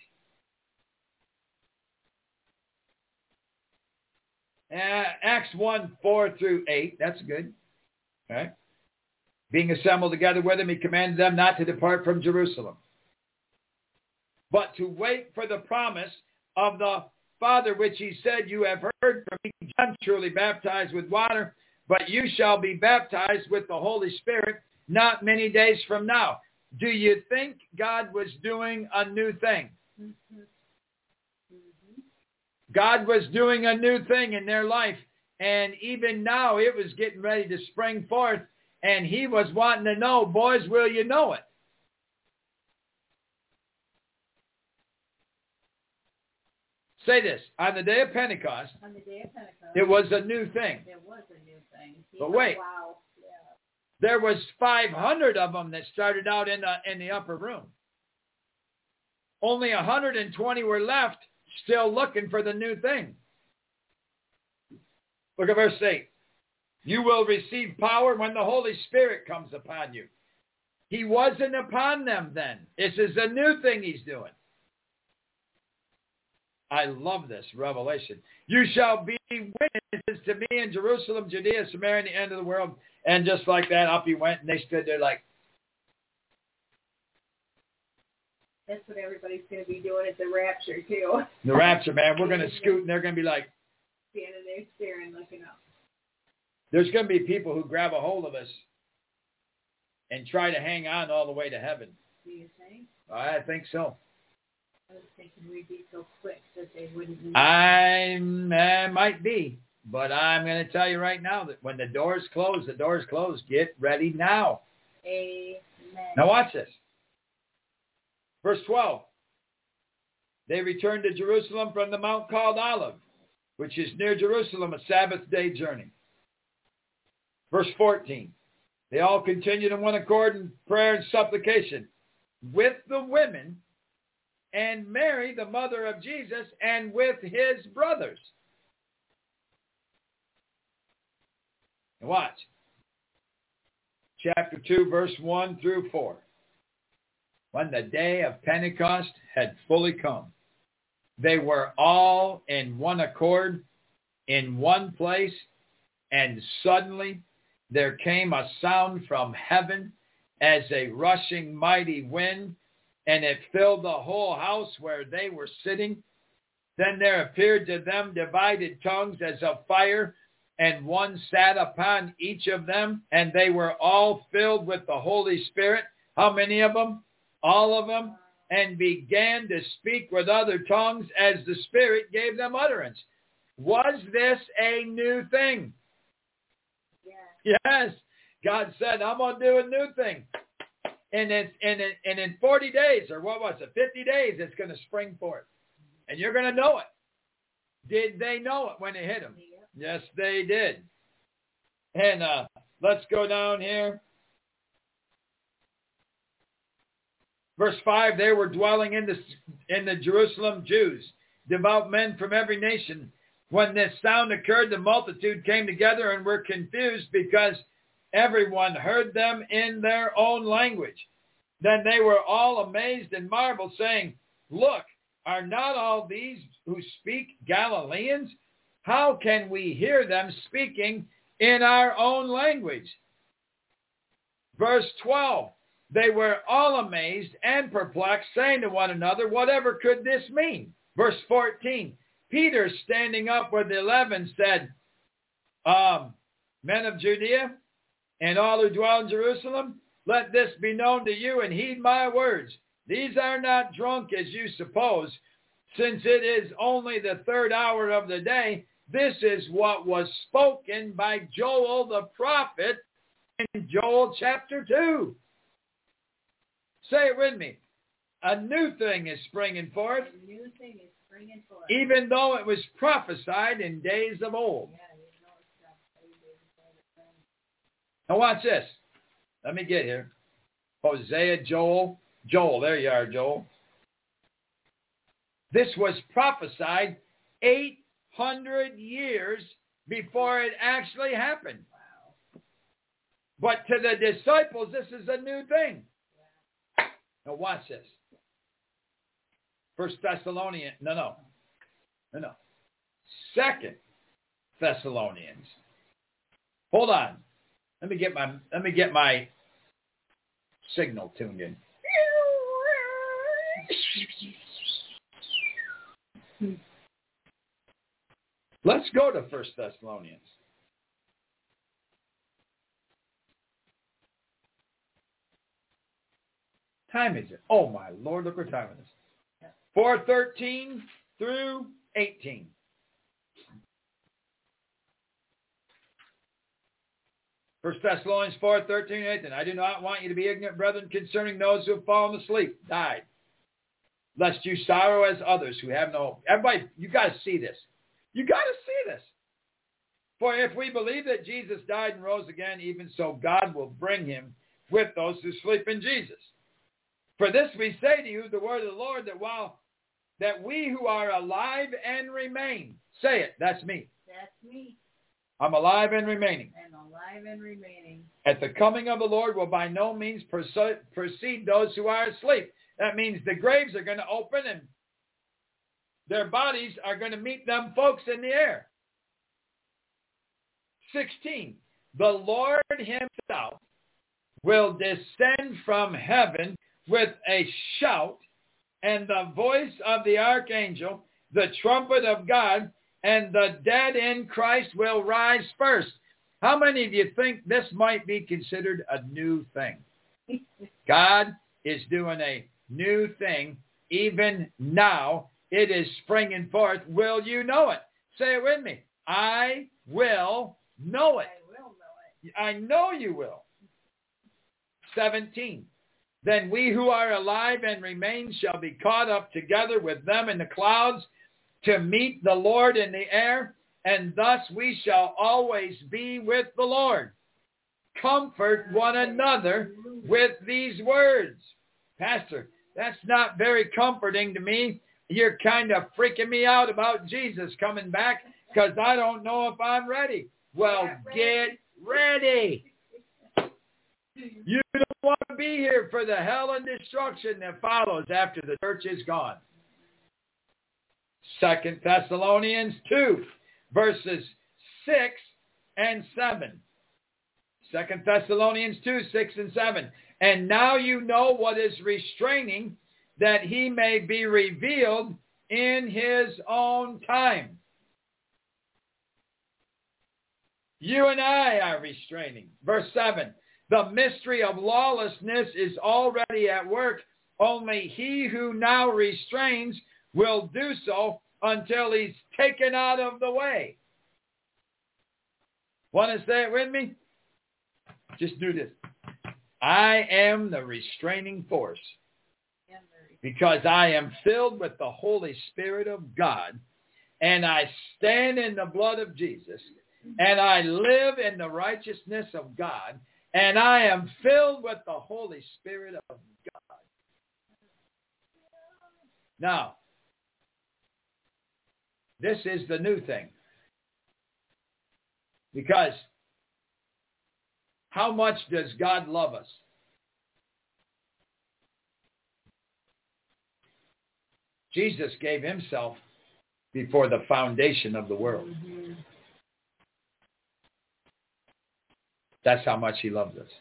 Acts 1, 4 through 8. That's good. All right. Being assembled together with him, he commanded them not to depart from Jerusalem, but to wait for the promise of the Father, which he said, you have heard from me, John truly baptized with water, but you shall be baptized with the Holy Spirit not many days from now. Do you think God was doing a new thing? Mm-hmm. Mm-hmm. God was doing a new thing in their life. And even now it was getting ready to spring forth. And he was wanting to know, boys, will you know it? Say this. On the day of Pentecost, it was a new thing. It was a new thing. But wait. Wow. There was 500 of them that started out in the upper room. Only 120 were left, still looking for the new thing. Look at verse 8. You will receive power when the Holy Spirit comes upon you. He wasn't upon them then. This is a new thing he's doing. I love this revelation. You shall be witnesses to me in Jerusalem, Judea, Samaria, and the end of the world. And just like that, up he went, and they stood there like. That's what everybody's going to be doing at the rapture, too. The rapture, man. We're going to scoot, and they're going to be like. Standing there staring, looking up. There's going to be people who grab a hold of us and try to hang on all the way to heaven. Do you think? I think so. I was thinking we'd be so quick that they wouldn't be. I might be, but I'm going to tell you right now that when the doors close, the doors close. Get ready now. Amen. Now watch this. Verse 12. They returned to Jerusalem from the mount called Olive, which is near Jerusalem, a Sabbath day journey. Verse 14. They all continued in one accord in prayer and supplication with the women and Mary, the mother of Jesus, and with his brothers. And watch. Chapter 2, verse 1 through 4. When the day of Pentecost had fully come, they were all in one accord, in one place, and suddenly there came a sound from heaven as a rushing mighty wind, and it filled the whole house where they were sitting. Then there appeared to them divided tongues as of fire, and one sat upon each of them, and they were all filled with the Holy Spirit. How many of them? All of them. And began to speak with other tongues as the Spirit gave them utterance. Was this a new thing? Yes. God said, I'm going to do a new thing. And in 40 days, or what was it, 50 days, it's going to spring forth. And you're going to know it. Did they know it when it hit them? Yes, they did. And let's go down here. Verse 5, they were dwelling in the Jerusalem Jews, devout men from every nation. When this sound occurred, the multitude came together and were confused because everyone heard them in their own language. Then they were all amazed and marveled, saying, Look, are not all these who speak Galileans? How can we hear them speaking in our own language? Verse 12, they were all amazed and perplexed, saying to one another, Whatever could this mean? Verse 14, Peter, standing up with the 11, said, Men of Judea, and all who dwell in Jerusalem, let this be known to you, and heed my words. These are not drunk as you suppose, since it is only the third hour of the day. This is what was spoken by Joel the prophet in Joel chapter 2. Say it with me. A new thing is springing forth. A new thing is springing forth. Even though it was prophesied in days of old. Now watch this. Let me get here. Hosea, Joel, there you are, Joel. This was prophesied 800 years before it actually happened. Wow. But to the disciples, this is a new thing. Now watch this. First Thessalonians, no. Second Thessalonians. Hold on. Let me get my signal tuned in. Let's go to First Thessalonians. Time is it? Oh my Lord, look what time it is. 4:13 through 18. First Thessalonians 4:13 and 18. I do not want you to be ignorant, brethren, concerning those who have fallen asleep, died, lest you sorrow as others who have no hope. Everybody, you got to see this. You got to see this. For if we believe that Jesus died and rose again, even so God will bring him with those who sleep in Jesus. For this we say to you, the word of the Lord, that we who are alive and remain, say it, that's me. That's me. I'm alive and remaining. And alive and remaining. At the coming of the Lord will by no means precede those who are asleep. That means the graves are going to open and their bodies are going to meet them folks in the air. 16. The Lord himself will descend from heaven with a shout and the voice of the archangel, the trumpet of God, and the dead in Christ will rise first. How many of you think this might be considered a new thing? God is doing a new thing even now. It is springing forth. Will you know it? Say it with me. I will know it. I will know it. I know you will. 17. Then we who are alive and remain shall be caught up together with them in the clouds to meet the Lord in the air, and thus we shall always be with the Lord. Comfort one another with these words. Pastor, that's not very comforting to me. You're kind of freaking me out about Jesus coming back because I don't know if I'm ready. Well, get ready. You don't want to be here for the hell and destruction that follows after the church is gone. 2 Thessalonians 2, verses 6 and 7. 2 Thessalonians 2, 6 and 7. And now you know what is restraining, that he may be revealed in his own time. You and I are restraining. Verse 7. The mystery of lawlessness is already at work. Only he who now restrains will do so until he's taken out of the way. Want to say it with me? Just do this. I am the restraining force because I am filled with the Holy Spirit of God, and I stand in the blood of Jesus, and I live in the righteousness of God, and I am filled with the Holy Spirit of God. Now, this is the new thing. Because how much does God love us? Jesus gave himself before the foundation of the world. Mm-hmm. That's how much he loved us.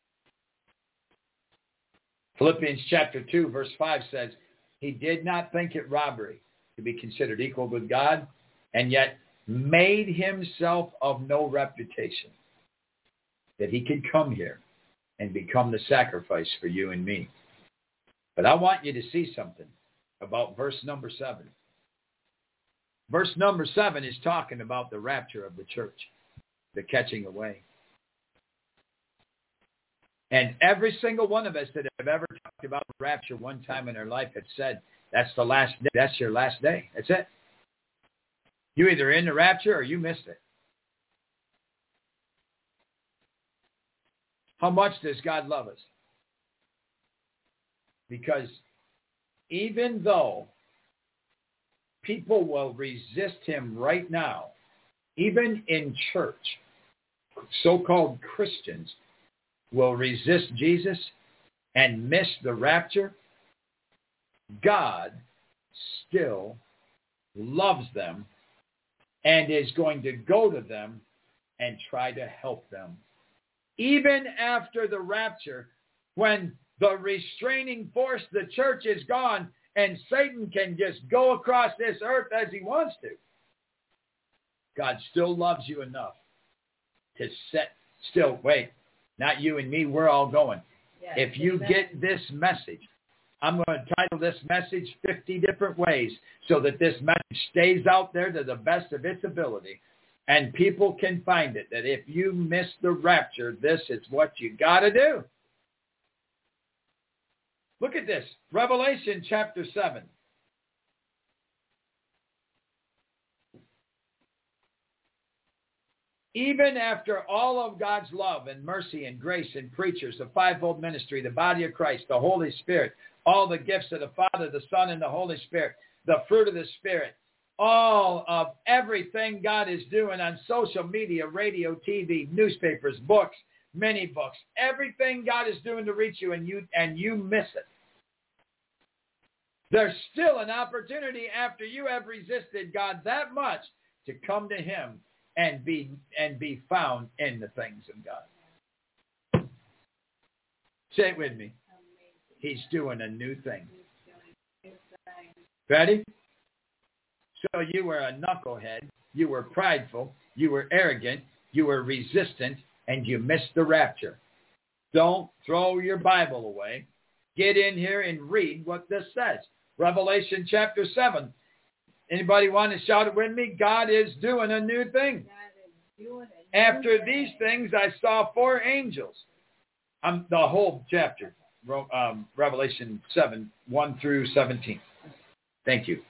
Philippians chapter 2, verse 5 says, he did not think it robbery to be considered equal with God, and yet made himself of no reputation, that he could come here and become the sacrifice for you and me. But I want you to see something about verse number 7. Verse number 7 is talking about the rapture of the church, the catching away. And every single one of us that have ever talked about the rapture one time in our life have said, that's the last day. That's your last day. That's it. You either in the rapture or you missed it. How much does God love us? Because even though people will resist him right now, even in church, so-called Christians will resist Jesus and miss the rapture, God still loves them and is going to go to them and try to help them. Even after the rapture, when the restraining force, the church, is gone and Satan can just go across this earth as he wants to, God still loves you enough to wait, not you and me, we're all going. Yes, if you get this message, I'm going to title this message 50 different ways so that this message stays out there to the best of its ability and people can find it, that if you miss the rapture, this is what you got to do. Look at this. Revelation chapter 7. Even after all of God's love and mercy and grace and preachers, the fivefold ministry, the body of Christ, the Holy Spirit, all the gifts of the Father, the Son, and the Holy Spirit, the fruit of the Spirit, all of everything God is doing on social media, radio, TV, newspapers, books, many books, everything God is doing to reach you, and you miss it. There's still an opportunity after you have resisted God that much to come to him and be found in the things of God. Say it with me. He's doing a new thing. Ready? So you were a knucklehead, you were prideful, you were arrogant, you were resistant, and you missed the rapture. Don't throw your Bible away. Get in here and read what this says. Revelation chapter 7. Anybody want to shout it with me? God is doing a new thing. After these things, I saw 4 angels. The whole chapter, Revelation 7, 1 through 17. Thank you.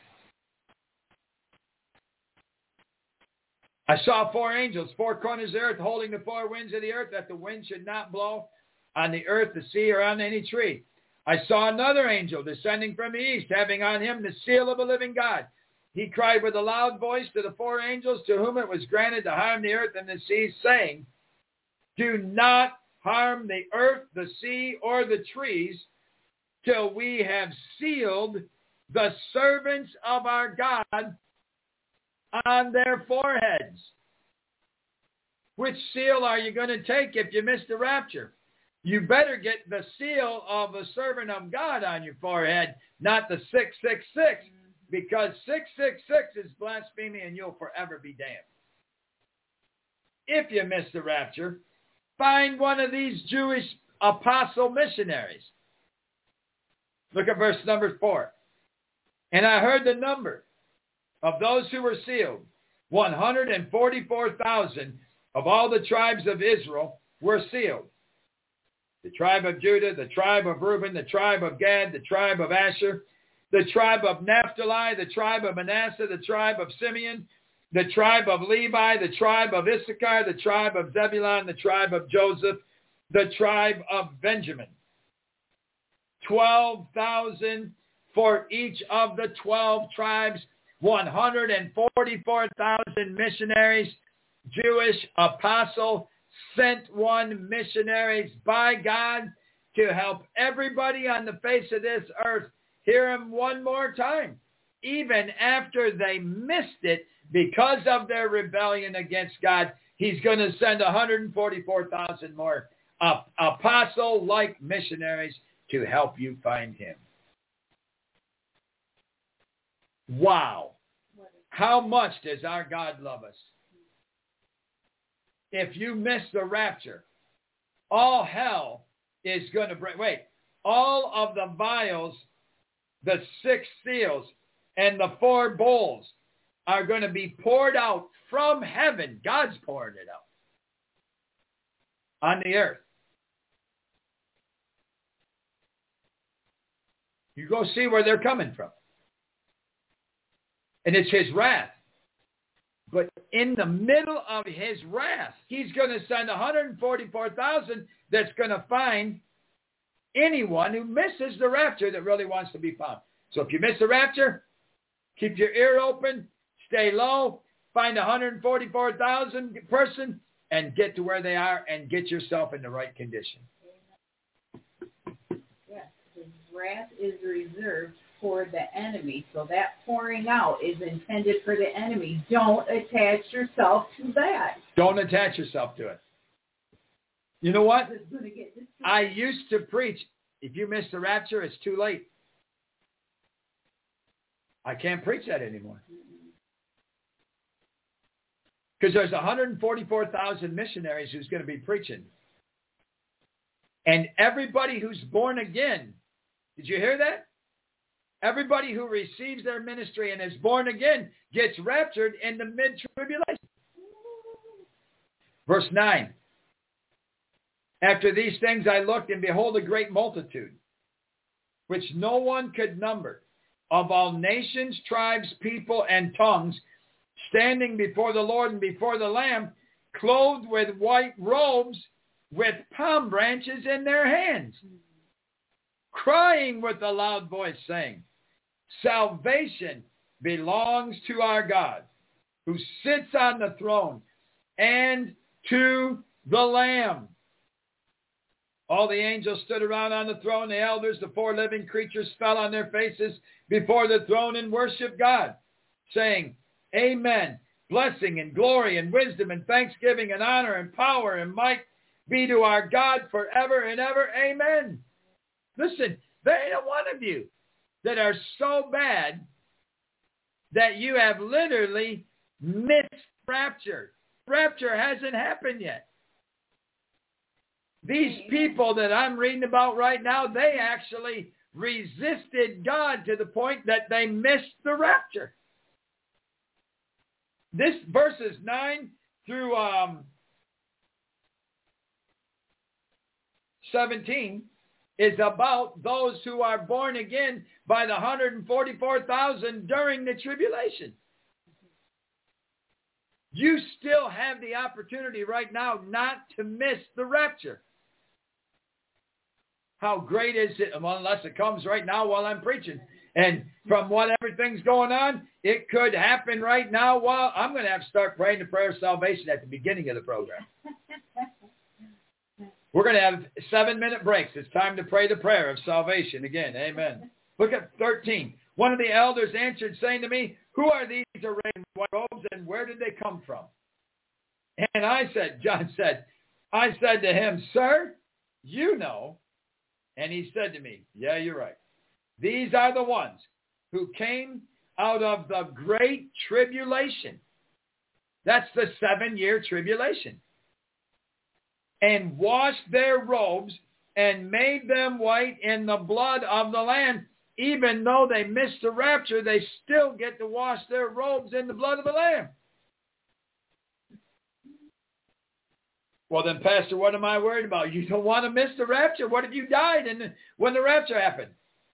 I saw 4 angels, 4 corners of the earth, holding the 4 winds of the earth, that the wind should not blow on the earth, the sea, or on any tree. I saw another angel descending from the east, having on him the seal of a living God. He cried with a loud voice to the 4 angels to whom it was granted to harm the earth and the sea, saying, do not harm the earth, the sea, or the trees, till we have sealed the servants of our God on their foreheads. Which seal are you going to take if you miss the rapture? You better get the seal of a servant of God on your forehead, not the 666, because 666 is blasphemy and you'll forever be damned. If you miss the rapture, find one of these Jewish apostle missionaries. Look at verse number 4. And I heard the number of those who were sealed. 144,000 of all the tribes of Israel were sealed. The tribe of Judah, the tribe of Reuben, the tribe of Gad, the tribe of Asher, the tribe of Naphtali, the tribe of Manasseh, the tribe of Simeon, the tribe of Levi, the tribe of Issachar, the tribe of Zebulun, the tribe of Joseph, the tribe of Benjamin. 12,000 for each of the 12 tribes, 144,000 missionaries, Jewish apostle, sent one missionaries by God to help everybody on the face of this earth hear him one more time, even after they missed it because of their rebellion against God. He's going to send 144,000 more apostle-like missionaries to help you find him. Wow. How much does our God love us? If you miss the rapture, all hell is going to break. Wait, all of the vials, the 6 seals, and the 4 bowls are going to be poured out from heaven. God's pouring it out on the earth. You go see where they're coming from. And it's his wrath. But in the middle of his wrath, he's going to send 144,000 that's going to find anyone who misses the rapture that really wants to be found. So if you miss the rapture, keep your ear open, stay low, find 144,000 person, and get to where they are and get yourself in the right condition. Yes, his wrath is reserved for the enemy. So that pouring out is intended for the enemy. Don't attach yourself to that. Don't attach yourself to it. You know what? I used to preach, if you miss the rapture, it's too late. I can't preach that anymore. Because there's 144,000 missionaries who's going to be preaching. And everybody who's born again, did you hear that? Everybody who receives their ministry and is born again gets raptured in the mid-tribulation. Verse 9. After these things I looked, and behold, a great multitude, which no one could number, of all nations, tribes, people, and tongues, standing before the Lord and before the Lamb, clothed with white robes, with palm branches in their hands, crying with a loud voice, saying, Salvation belongs to our God, who sits on the throne, and to the Lamb. All the angels stood around on the throne. The elders, the four living creatures, fell on their faces before the throne and worshiped God, saying, Amen. Blessing and glory and wisdom and thanksgiving and honor and power and might be to our God forever and ever. Amen. Listen, there ain't a one of you that are so bad that you have literally missed rapture. Rapture hasn't happened yet. These people that I'm reading about right now, they actually resisted God to the point that they missed the rapture. This verses 9 through 17 is about those who are born again by the 144,000 during the tribulation. You still have the opportunity right now not to miss the rapture. How great is it, well, unless it comes right now while I'm preaching. And from what everything's going on, it could happen right now while I'm going to have to start praying the prayer of salvation at the beginning of the program. We're going to have 7-minute breaks. It's time to pray the prayer of salvation again. Amen. Look at 13. One of the elders answered, saying to me, Who are these arrayed in white robes, and where did they come from? And John said, I said to him, Sir, you know. And he said to me, Yeah, you're right. These are the ones who came out of the great tribulation. That's the 7-year tribulation. And washed their robes and made them white in the blood of the Lamb. Even though they missed the rapture, they still get to wash their robes in the blood of the Lamb. Well, then, Pastor, what am I worried about? You don't want to miss the rapture. What if you died when the rapture happened?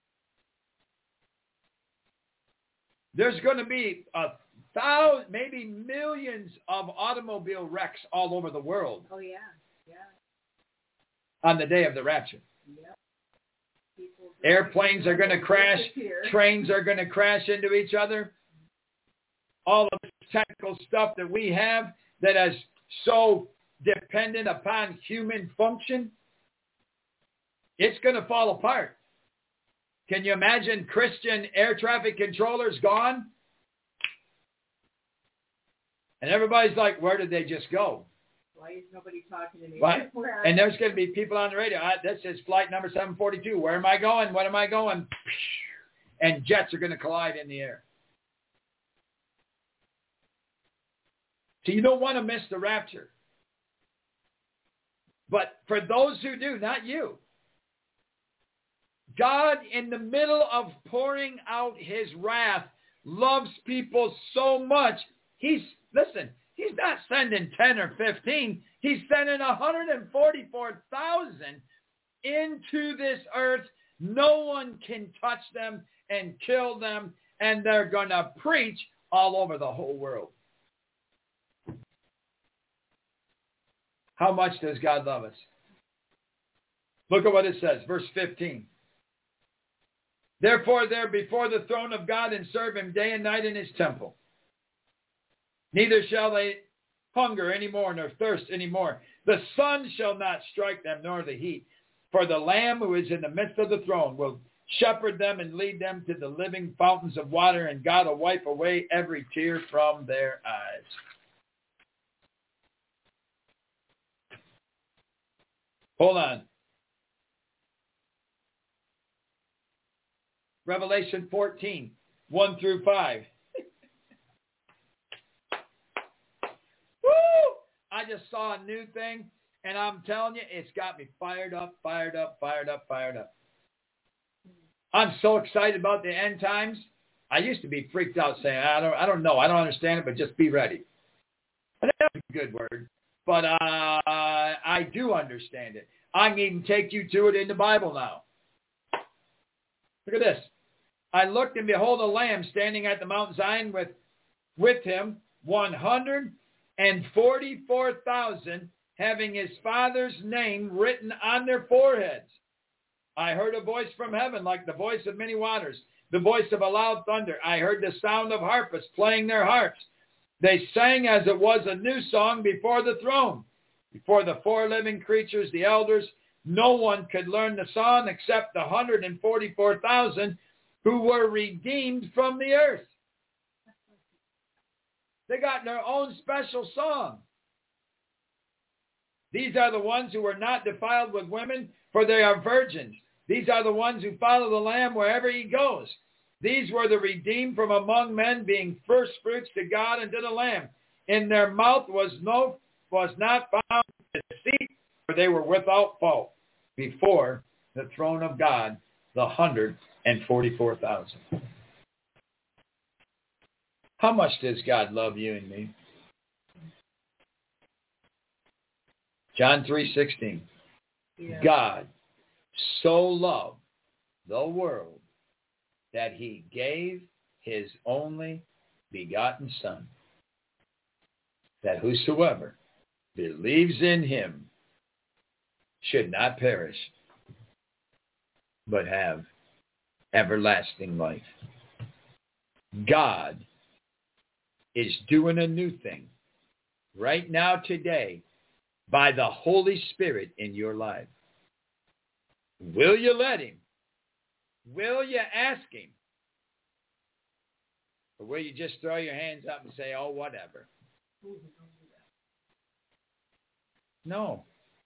There's going to be 1,000, maybe millions of automobile wrecks all over the world. Oh, yeah. On the day of the rapture. Yep. Airplanes are going to crash. Trains are going to crash into each other. All of the technical stuff that we have that is so dependent upon human function, it's going to fall apart. Can you imagine Christian air traffic controllers gone? And everybody's like, where did they just go? Why is nobody talking to me? And there's going to be people on the radio. This is flight number 742. Where am I going? What am I going? And jets are going to collide in the air. So you don't want to miss the rapture. But for those who do, not you, God, in the middle of pouring out his wrath, loves people so much. He's not sending 10 or 15. He's sending 144,000 into this earth. No one can touch them and kill them, and they're going to preach all over the whole world. How much does God love us? Look at what it says, verse 15. Therefore, they're before the throne of God and serve him day and night in his temple. Neither shall they hunger any more, nor thirst any more. The sun shall not strike them, nor the heat. For the Lamb who is in the midst of the throne will shepherd them and lead them to the living fountains of water, and God will wipe away every tear from their eyes. Hold on. Revelation 14, 1 through 5. Woo! I just saw a new thing, and I'm telling you, it's got me fired up. I'm so excited about the end times. I used to be freaked out saying, I don't know. I don't understand it, but just be ready. And that's a good word. But I do understand it. I can even take you to it in the Bible now. Look at this. I looked, and behold, a lamb standing at the Mount Zion with him 144,000, having his Father's name written on their foreheads. I heard a voice from heaven like the voice of many waters, the voice of a loud thunder. I heard the sound of harpists playing their harps. They sang as it was a new song before the throne. Before the four living creatures, the elders, no one could learn the song except the 144,000 who were redeemed from the earth. They got their own special song. These are the ones who were not defiled with women, for they are virgins. These are the ones who follow the Lamb wherever he goes. These were the redeemed from among men, being first fruits to God and to the Lamb. In their mouth was not found deceit, for they were without fault before the throne of God, the 144,000. How much does God love you and me? John 3:16. Yeah. God so loved the world that he gave his only begotten Son, that whosoever believes in him should not perish, but have everlasting life. God is doing a new thing right now today by the Holy Spirit in your life. Will you let him? Will you ask him? Or will you just throw your hands up and say, oh, whatever? No.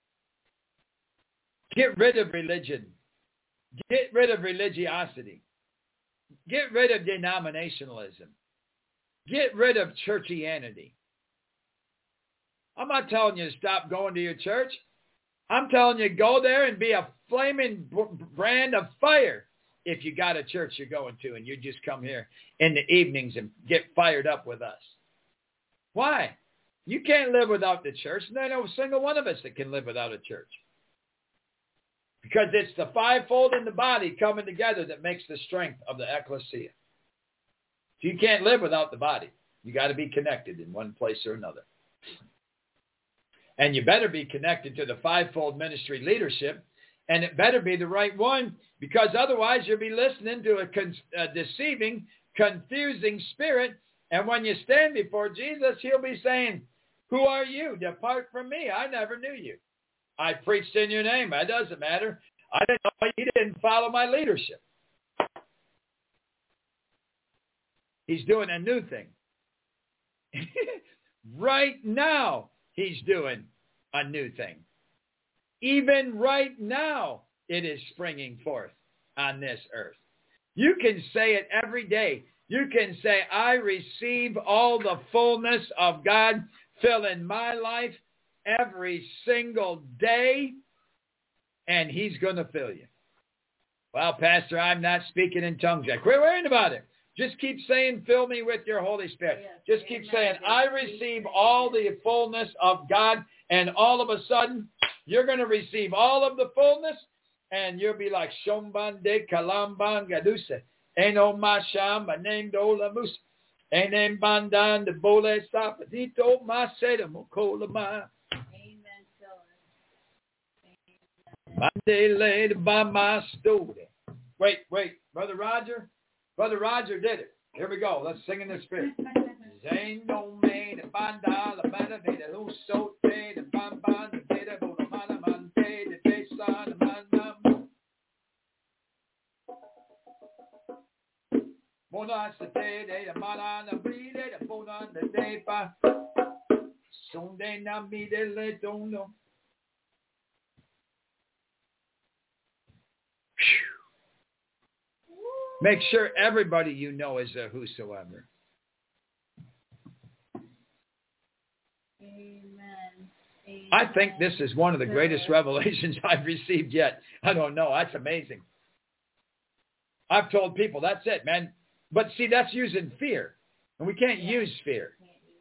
Get rid of religion. Get rid of religiosity. Get rid of denominationalism. Get rid of churchianity. I'm not telling you to stop going to your church. I'm telling you, go there and be a flaming brand of fire if you got a church you're going to and you just come here in the evenings and get fired up with us. Why? You can't live without the church, and there's no single one of us that can live without a church. Because it's the fivefold in the body coming together that makes the strength of the ecclesia. So you can't live without the body. You got to be connected in one place or another. And you better be connected to the fivefold ministry leadership, and it better be the right one, because otherwise you'll be listening to a deceiving, confusing spirit, and when you stand before Jesus, he'll be saying, who are you? Depart from me. I never knew you. I preached in your name. That doesn't matter. I didn't know you didn't follow my leadership. He's doing a new thing. Right now, he's doing a new thing. Even right now, it is springing forth on this earth. You can say it every day. You can say, I receive all the fullness of God filling my life every single day, and he's going to fill you. Well, Pastor, I'm not speaking in tongues yet. Quit worrying about it. Just keep saying, fill me with your Holy Spirit. Yes, just keep saying, I receive all the fullness of God, and all of a sudden, you're going to receive all of the fullness, and you'll be like, Shombande Kalamban Gaduse, Eno Masham, Banem Dola Mus, Enem Bandan, the Bole Sapadito, Maseda Mokolama. Amen. Monday laid by my story. Wait, Brother Roger. Brother Roger did it. Here we go. Let's sing in the spirit. Ain't no man the banda la banda de who so te the bamba the de the mana man te the de san man mona se te de mana na bride the bona the de pa sonde na mi de le dono. Make sure everybody you know is a whosoever. Amen. Amen. I think this is one of the greatest revelations I've received yet. I don't know. That's amazing. I've told people, that's it, man. But see, that's using fear. And we can't use fear.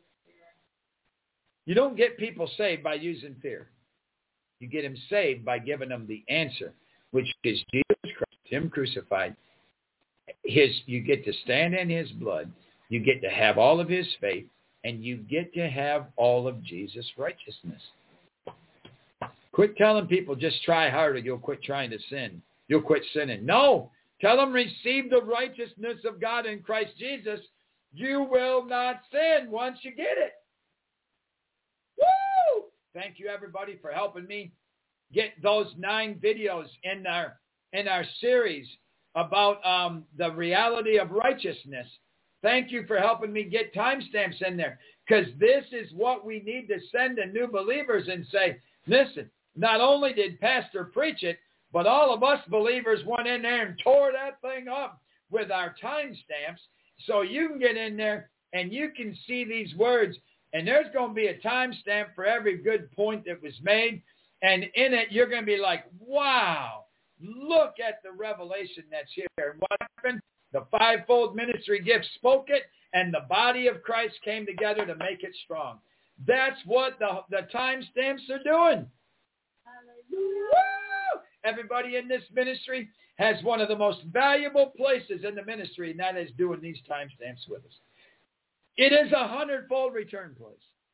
You don't get people saved by using fear. You get them saved by giving them the answer, which is Jesus Christ, him crucified. You get to stand in his blood. You get to have all of his faith. And you get to have all of Jesus' righteousness. Quit telling people just try harder. You'll quit trying to sin. You'll quit sinning. No, Tell them, receive the righteousness of God in Christ Jesus. You will not sin once you get it. Woo! Thank you, everybody, for helping me get those 9 videos in our series about the reality of righteousness. Thank you for helping me get timestamps in there, because this is what we need to send to new believers and say, listen, not only did Pastor preach it, but all of us believers went in there and tore that thing up with our timestamps, so you can get in there and you can see these words, and there's going to be a timestamp for every good point that was made, and in it you're going to be like, wow, look at the revelation that's here. And what happened? The fivefold ministry gift spoke it, and the body of Christ came together to make it strong. That's what the timestamps are doing. Hallelujah. Woo! Everybody in this ministry has one of the most valuable places in the ministry, and that is doing these timestamps with us. It is 100-fold return place.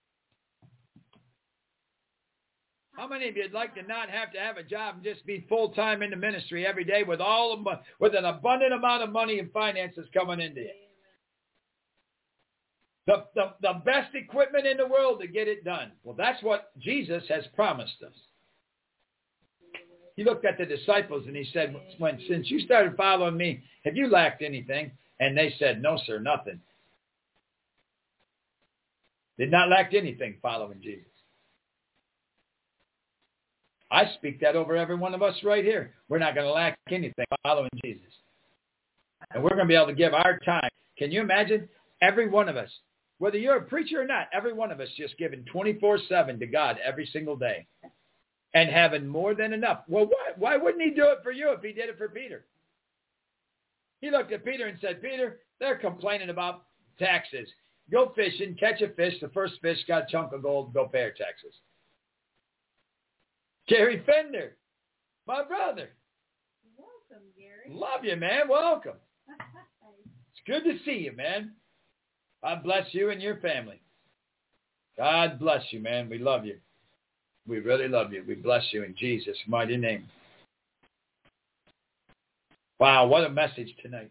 How many of you would like to not have to have a job and just be full-time in the ministry every day with an abundant amount of money and finances coming into you? The best equipment in the world to get it done. Well, that's what Jesus has promised us. He looked at the disciples and he said, since you started following me, have you lacked anything? And they said, no, sir, nothing. Did not lack anything following Jesus. I speak that over every one of us right here. We're not going to lack anything following Jesus. And we're going to be able to give our time. Can you imagine? Every one of us, whether you're a preacher or not, every one of us just giving 24/7 to God every single day and having more than enough. Well, why wouldn't he do it for you if he did it for Peter? He looked at Peter and said, Peter, they're complaining about taxes. Go fishing, catch a fish. The first fish got a chunk of gold. Go pay your taxes. Gary Fender, my brother. Welcome, Gary. Love you, man. Welcome. It's good to see you, man. God bless you and your family. God bless you, man. We love you. We really love you. We bless you in Jesus' mighty name. Wow, what a message tonight.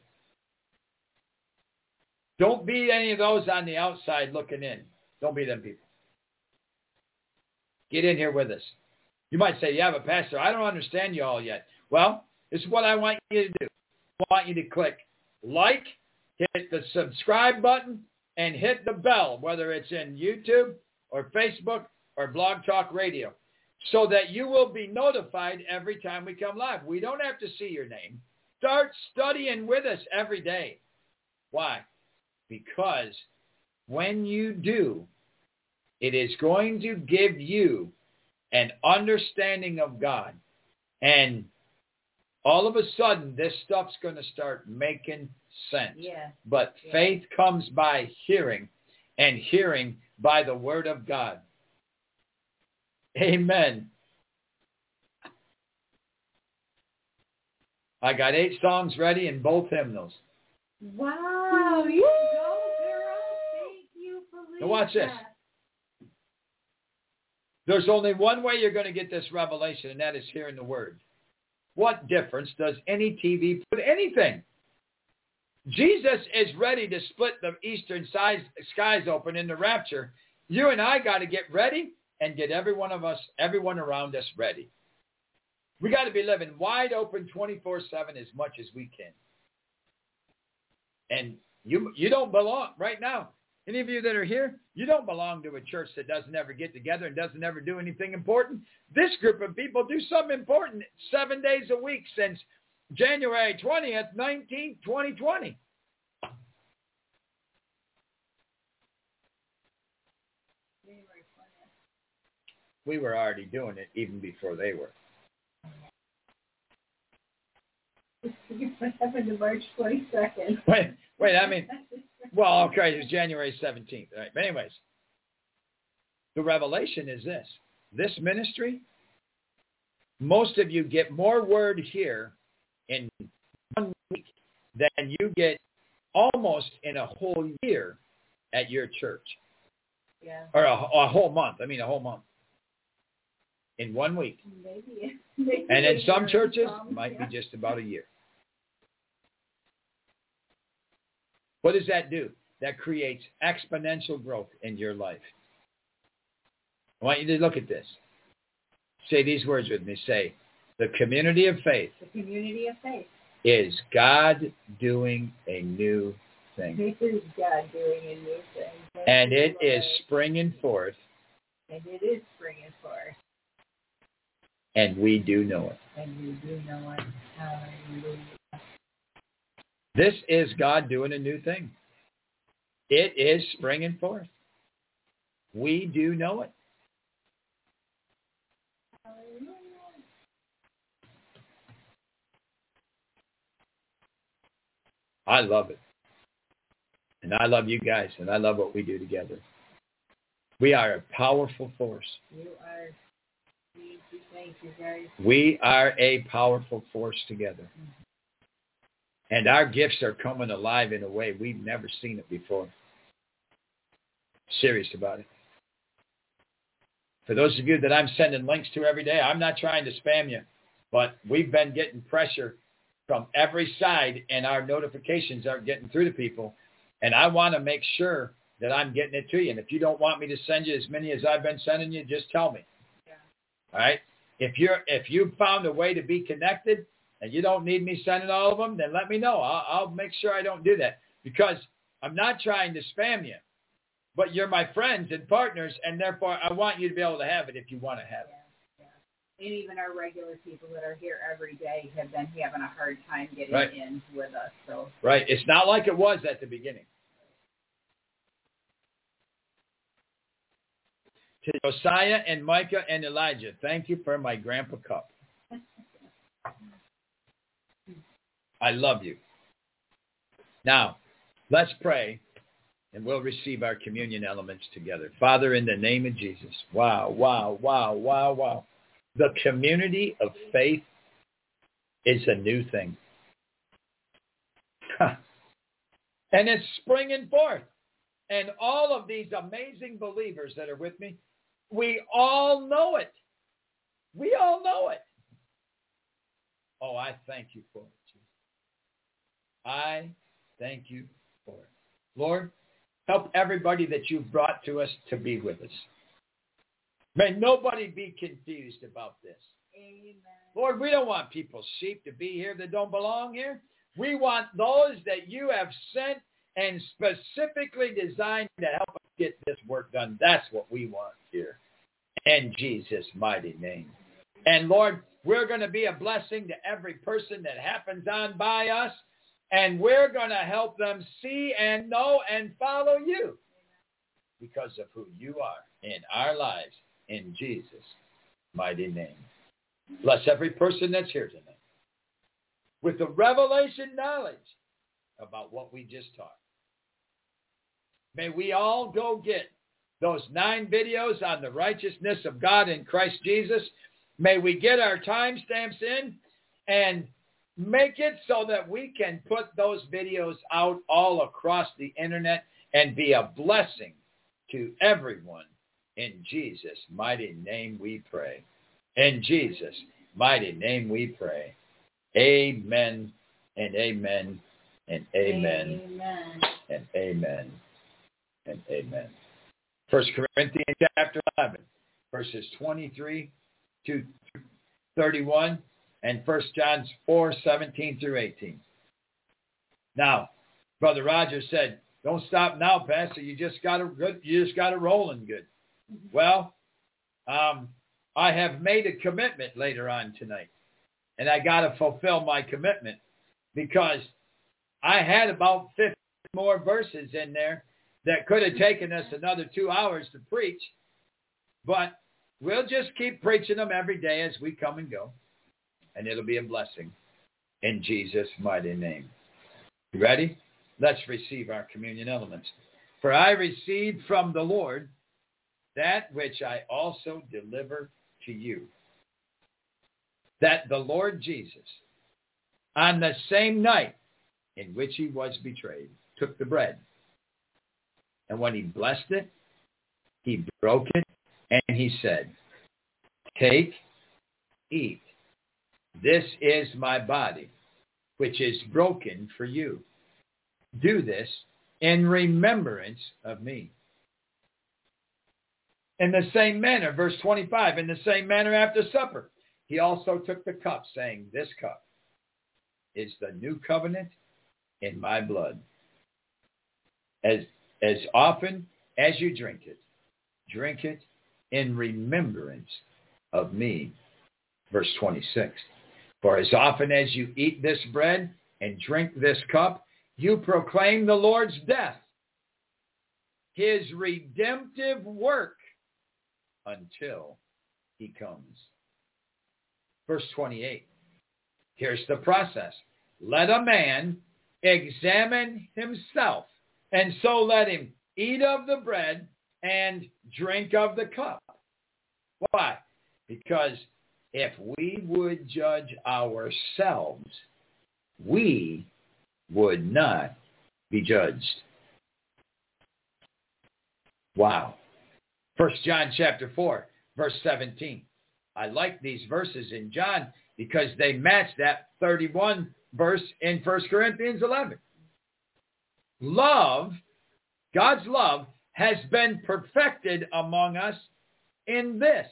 Don't be any of those on the outside looking in. Don't be them people. Get in here with us. You might say, yeah, but Pastor, I don't understand you all yet. Well, this is what I want you to do. I want you to click like, hit the subscribe button, and hit the bell, whether it's in YouTube or Facebook or Blog Talk Radio, so that you will be notified every time we come live. We don't have to see your name. Start studying with us every day. Why? Because when you do, it is going to give you an understanding of God. And all of a sudden, this stuff's going to start making sense. Yeah. But faith comes by hearing, and hearing by the word of God. Amen. I got 8 songs ready in both hymnals. Wow, you go, girl. Thank you, Felicia. Now watch this. There's only one way you're going to get this revelation, and that is hearing the word. What difference does any TV put anything? Jesus is ready to split the eastern skies open in the rapture. You and I got to get ready and get everyone around us ready. We got to be living wide open 24/7 as much as we can. And you don't belong right now. Any of you that are here, you don't belong to a church that doesn't ever get together and doesn't ever do anything important. This group of people do something important 7 days a week since January 20th, 2020. We were already doing it even before they were. What happened to March 22nd? Wait, I mean, well, okay, it was January 17th. All right. But anyways, the revelation is this. This ministry, most of you get more word here in 1 week than you get almost in a whole year at your church. Yeah. Or a whole month. I mean, a whole month. In 1 week. Maybe and in some churches, it might be just about a year. What does that do? That creates exponential growth in your life. I want you to look at this. Say these words with me. Say, the community of faith. The community of faith. Is God doing a new thing. This is God doing a new thing. And it is springing forth. And it is springing forth. And we do know it. And we do know it. Hallelujah. This is God doing a new thing. It is springing forth. We do know it. Hallelujah. I love it. And I love you guys, and I love what we do together. We are a powerful force. You are. Thank you, guys. We are a powerful force together. And our gifts are coming alive in a way we've never seen it before. Serious about it. For those of you that I'm sending links to every day, I'm not trying to spam you, but we've been getting pressure from every side, and our notifications aren't getting through to people. And I want to make sure that I'm getting it to you. And if you don't want me to send you as many as I've been sending you, just tell me. Yeah. All right? If you found a way to be connected and you don't need me sending all of them, then let me know. I'll make sure I don't do that, because I'm not trying to spam you. But you're my friends and partners, and therefore I want you to be able to have it if you want to have it. And even our regular people that are here every day have been having a hard time getting in with us. So right. It's not like it was at the beginning. To Josiah and Micah and Elijah, thank you for my grandpa cup. I love you. Now, let's pray, and we'll receive our communion elements together. Father, in the name of Jesus. Wow, wow, wow, wow, wow. The community of faith is a new thing. And it's springing forth. And all of these amazing believers that are with me, we all know it. We all know it. Oh, I thank you for it, Jesus. I thank you for it. Lord, help everybody that you've brought to us to be with us. May nobody be confused about this. Amen. Lord, we don't want people's sheep to be here that don't belong here. We want those that you have sent and specifically designed to help us get this work done. That's what we want here. In Jesus' mighty name. And Lord, we're going to be a blessing to every person that happens on by us. And we're going to help them see and know and follow you because of who you are in our lives. In Jesus' mighty name. Bless every person that's here tonight with the revelation knowledge about what we just taught. May we all go get those 9 videos on the righteousness of God in Christ Jesus. May we get our timestamps in and make it so that we can put those videos out all across the internet and be a blessing to everyone. In Jesus' mighty name we pray. In Jesus' mighty name we pray. Amen and amen and amen, amen. And amen and amen. 1 Corinthians chapter 11, verses 23 to 31, and 1 John 4, 17 through 18. Now, Brother Roger said, don't stop now, Pastor. You just got it rolling good. Well, I have made a commitment later on tonight, and I got to fulfill my commitment because I had about 50 more verses in there that could have taken us another 2 hours to preach, but we'll just keep preaching them every day as we come and go, and it'll be a blessing in Jesus' mighty name. You ready? Let's receive our communion elements. For I received from the Lord that which I also deliver to you, that the Lord Jesus, on the same night in which he was betrayed, took the bread. And when he blessed it, he broke it, and he said, take, eat. This is my body, which is broken for you. Do this in remembrance of me. In the same manner, verse 25, in the same manner after supper, he also took the cup, saying, this cup is the new covenant in my blood. As often as you drink it in remembrance of me. Verse 26, for as often as you eat this bread and drink this cup, you proclaim the Lord's death, his redemptive work, until he comes. Verse 28, here's the process. Let a man examine himself, and so let him eat of the bread and drink of the cup. Why? Because if we would judge ourselves, we would not be judged. Wow. 1 John chapter 4, verse 17. I like these verses in John because they match that 31 verse in 1 Corinthians 11. Love, God's love, has been perfected among us in this.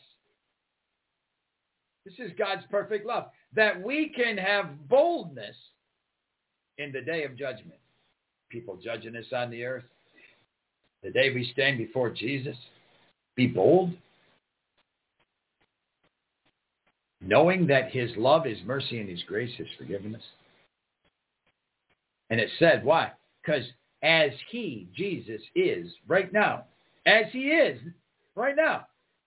This is God's perfect love, that we can have boldness in the day of judgment. People judging us on the earth. The day we stand before Jesus, be bold, knowing that his love, his mercy, and his grace has forgiven us. And it said, why? Because as he, Jesus, is right now, as he is right now,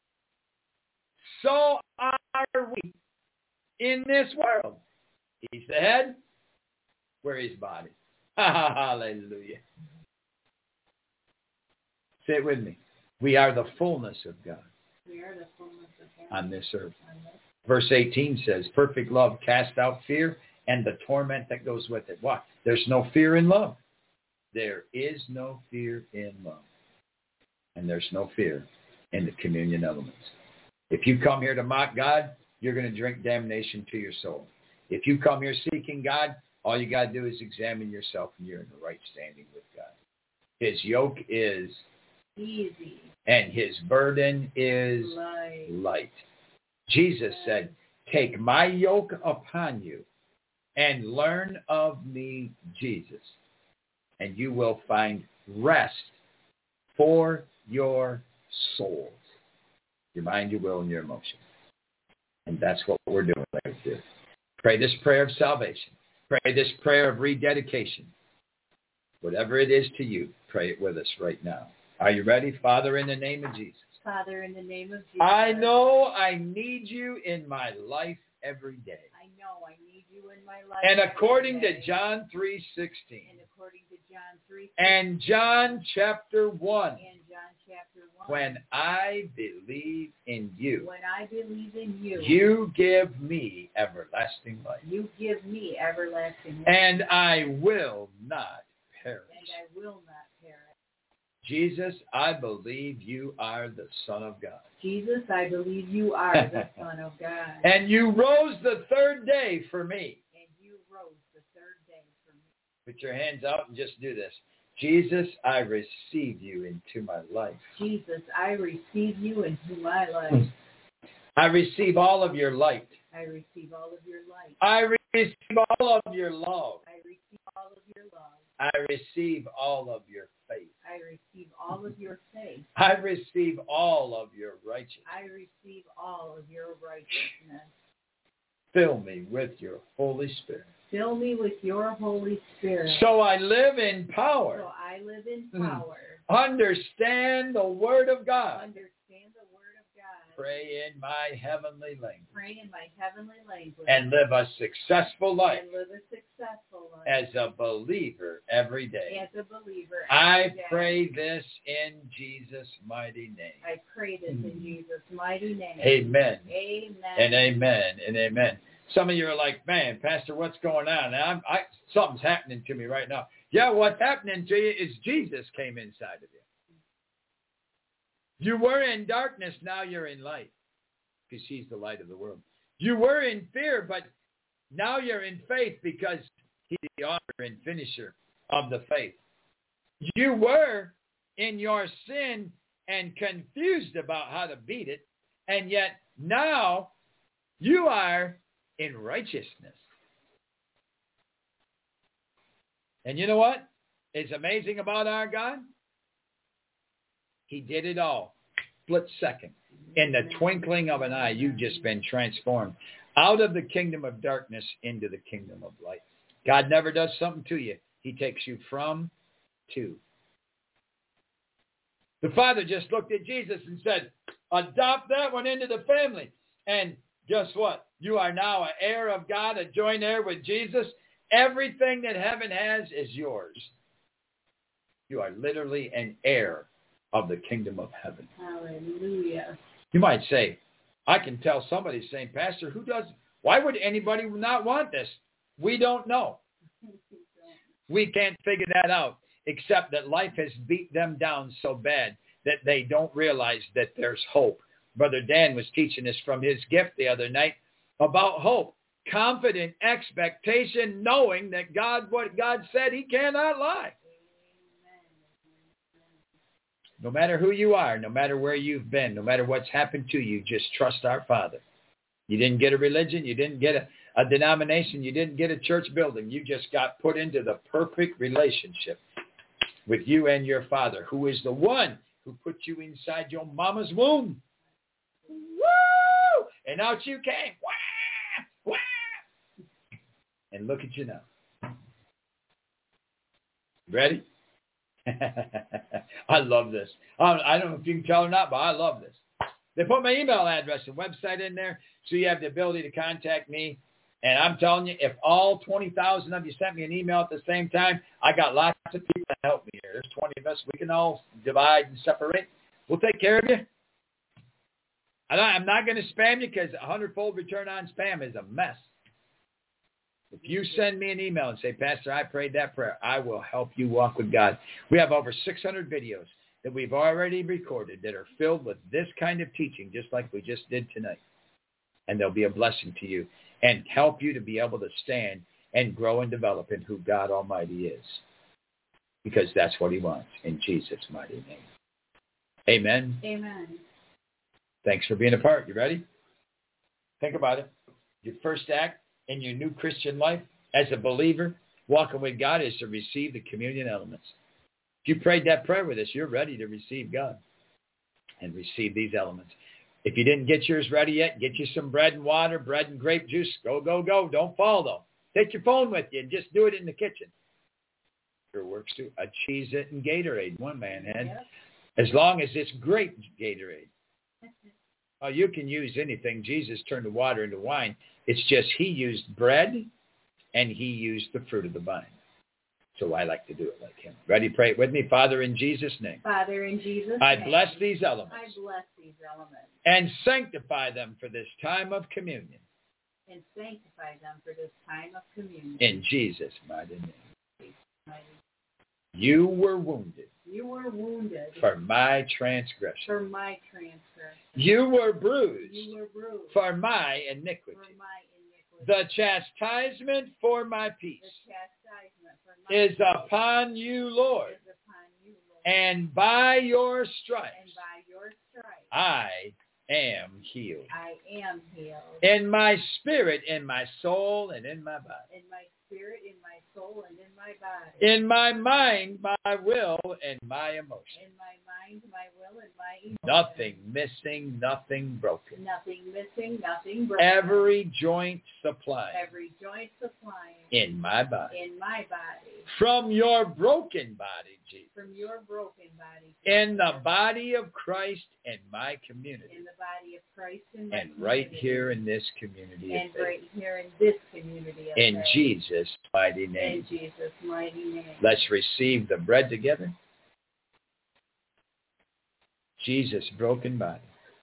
so are we in this world. He's the head, we're his body. Hallelujah. Say it with me. We are the fullness of God. We are the fullness of God on this earth. Verse 18 says, perfect love casts out fear and the torment that goes with it. Why? There's no fear in love. There is no fear in love. And there's no fear in the communion elements. If you come here to mock God, you're going to drink damnation to your soul. If you come here seeking God, all you got to do is examine yourself and you're in the right standing with God. His yoke is easy and his burden is light. Jesus said, take my yoke upon you and learn of me, Jesus, and you will find rest for your souls, your mind, your will, and your emotions. And that's what we're doing right here. Pray this prayer of salvation. Pray this prayer of rededication. Whatever it is to you, pray it with us right now. Are you ready? Father, in the name of Jesus. Father, in the name of Jesus. I know I need you in my life every day. I know I need you in my life. And according to John 3:16. And according to John 3:16. And John chapter 1. And John chapter 1. When I believe in you. When I believe in you. You give me everlasting life. You give me everlasting life. And I will not perish. And I will not perish. Jesus, I believe you are the Son of God. Jesus, I believe you are the Son of God. And you rose the third day for me. And you rose the third day for me. Put your hands out and just do this. Jesus, I receive you into my life. Jesus, I receive you into my life. I receive all of your light. I receive all of your light. I receive all of your love. I receive all of your love. I receive all of your faith. I receive all of your faith. I receive all of your righteousness. I receive all of your righteousness. Fill me with your Holy Spirit. Fill me with your Holy Spirit. So I live in power. So I live in power. Understand the Word of God. Understand the Word of God. Pray in my heavenly language. Pray in my heavenly language. And live a successful life. And live a successful life. As a believer every day. As a believer I every day. pray this in Jesus' mighty name. I pray this in Jesus' mighty name. Amen. Amen. And amen. And amen. Some of you are like, man, Pastor, what's going on? Now, something's happening to me right now. Yeah, what's happening to you is Jesus came inside of you. You were in darkness, now you're in light, because he's the light of the world. You were in fear, but now you're in faith because he's the author and finisher of the faith. You were in your sin and confused about how to beat it, and yet now you are in righteousness. And you know what is amazing about our God? He did it all. Split second. In the twinkling of an eye, you've just been transformed out of the kingdom of darkness into the kingdom of light. God never does something to you. He takes you from to. The Father just looked at Jesus and said, adopt that one into the family. And guess what? You are now an heir of God, a joint heir with Jesus. Everything that heaven has is yours. You are literally an heir of the kingdom of heaven. Hallelujah. You might say, I can tell somebody saying, Pastor, why would anybody not want this? We don't know. We can't figure that out, except that life has beat them down so bad that they don't realize that there's hope. Brother Dan was teaching us from his gift the other night about hope. Confident expectation, knowing that what God said, he cannot lie. No matter who you are, no matter where you've been, no matter what's happened to you, just trust our Father. You didn't get a religion. You didn't get a denomination. You didn't get a church building. You just got put into the perfect relationship with you and your Father, who is the one who put you inside your mama's womb. Woo! And out you came. Wah! Wah! And look at you now. Ready? I love this. I don't know if you can tell or not, but I love this. They put my email address and website in there, so you have the ability to contact me. And I'm telling you, if all 20,000 of you sent me an email at the same time, I got lots of people to help me here. There's 20 of us. We can all divide and separate. We'll take care of you. I'm not going to spam you because 100-fold return on spam is a mess. If you send me an email and say, Pastor, I prayed that prayer, I will help you walk with God. We have over 600 videos that we've already recorded that are filled with this kind of teaching, just like we just did tonight. And they'll be a blessing to you and help you to be able to stand and grow and develop in who God Almighty is. Because that's what he wants in Jesus' mighty name. Amen. Amen. Thanks for being a part. You ready? Think about it. Your first act in your new Christian life as a believer, walking with God, is to receive the communion elements. If you prayed that prayer with us, you're ready to receive God and receive these elements. If you didn't get yours ready yet, get you some bread and water, bread and grape juice. Go, go, go. Don't fall, though. Take your phone with you and just do it in the kitchen. Sure works, too. A Cheez-It and Gatorade, one man had. Yep. As long as it's grape Gatorade. Oh, you can use anything. Jesus turned the water into wine. It's just he used bread and he used the fruit of the vine. So I like to do it like him. Ready? Pray it with me. Father, in Jesus' name. Father, in Jesus' name. I bless these elements. I bless these elements. And sanctify them for this time of communion. And sanctify them for this time of communion. In Jesus' mighty name. You were wounded. You were wounded. For my transgression. For my transgression. You were bruised. You were bruised. For my iniquity. For my iniquity. The chastisement for my peace. The chastisement for my is upon you, Lord. Is upon you, Lord. And by your stripes. And by your stripes. I am healed. I am healed. In my spirit, in my soul, and in my body. In my spirit, in my soul, and in my body. In my mind, my will, and my emotion. In my mind, my will, and my emotion. Nothing missing, nothing broken. Nothing missing, nothing broken. Every joint supplying. Every joint supplying. In my body. In my body. From your broken body, Jesus. From your broken body. In the body of Christ and my community. In the body of Christ and my community. And right here in this community and of faith. right here in this community of in faith. Jesus' mighty name. In Jesus' mighty name. Let's receive the bread together. Jesus' broken body.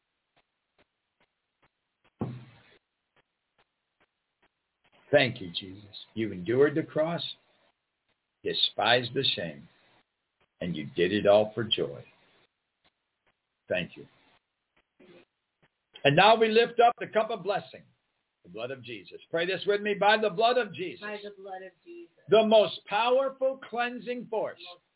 Thank you, Jesus. You endured the cross, despised the shame, and you did it all for joy. Thank you. And now we lift up the cup of blessing, the blood of Jesus. Pray this with me. By the blood of Jesus. By the blood of Jesus. The most powerful cleansing force. The most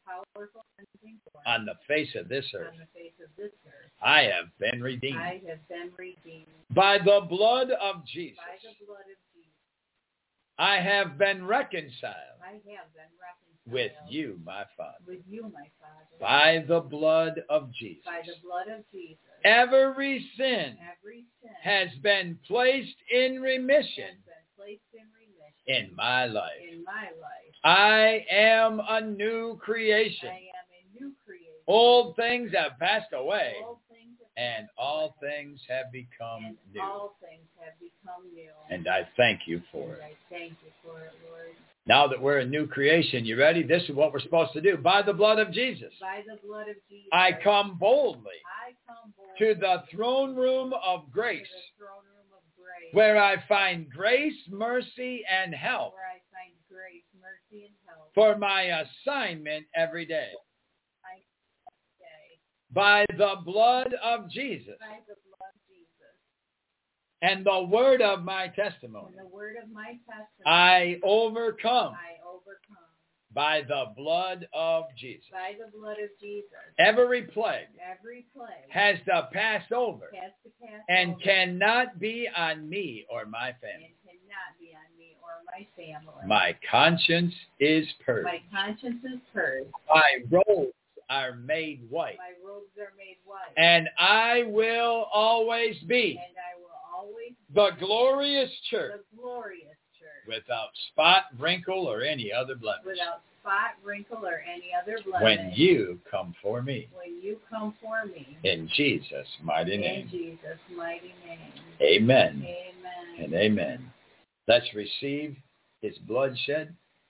powerful cleansing force on the face of this earth. on the face of this earth. I have been redeemed I have been redeemed by the blood of Jesus. by the blood of Jesus. I have been reconciled I have been reconciled with you, my Father, with you, my Father, by the blood of Jesus. by the blood of Jesus. Every sin Every sin has been placed in remission has been placed in remission in my life. in my life. I am a new creation. I am a new creation. Old things have passed away, All things have and passed all away, things have become and new. all things have become new. And I thank you for And it. I thank you for it, Lord. Now that we're a new creation, you ready? This is what we're supposed to do. By the blood of Jesus, By the blood of Jesus, I come boldly I come boldly to the throne room of to grace, the throne room of grace, where I find grace, mercy, and help where I find grace, mercy, and help for my assignment every day. I say, By the blood of Jesus by the blood of Jesus, and the word of my testimony, and the word of my testimony, I overcome I overcome. by the blood of Jesus. By the blood of Jesus, Every plague every plague has to pass over has to pass and over cannot be on me or my and family. cannot be on me or my family. My conscience is purged. My conscience is purged. My robes are made white. My robes are made white. And I will always be And I will always the glorious be church the glorious church, without spot, wrinkle, or any other blemish. without spot, wrinkle, or any other blemish. When you come for me. When you come for me. In Jesus' mighty In name. Jesus' mighty name. Amen Amen. and amen. Let's receive his blood shed.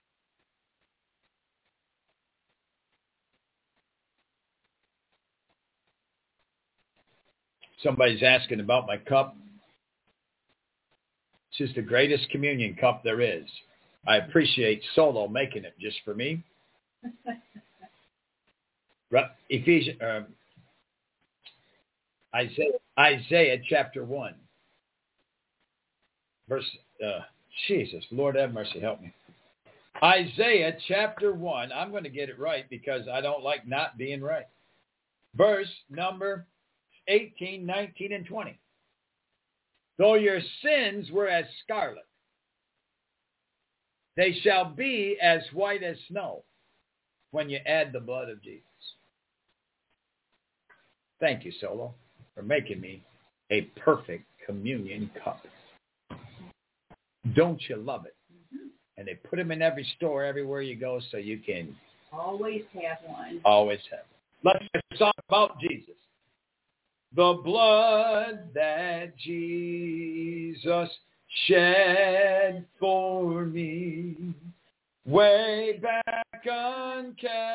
Somebody's asking about my cup. This is the greatest communion cup there is. I appreciate Solo making it just for me. Isaiah chapter 1. Verse, Jesus, Lord have mercy, help me. Isaiah chapter 1. I'm going to get it right because I don't like not being right. Verse number 18, 19, and 20. Though your sins were as scarlet, they shall be as white as snow when you add the blood of Jesus. Thank you, Solo, for making me a perfect communion cup. Don't you love it? Mm-hmm. And they put them in every store, everywhere you go, so you can Always have one. always have it. Let's talk about Jesus. The blood that Jesus shed for me way back on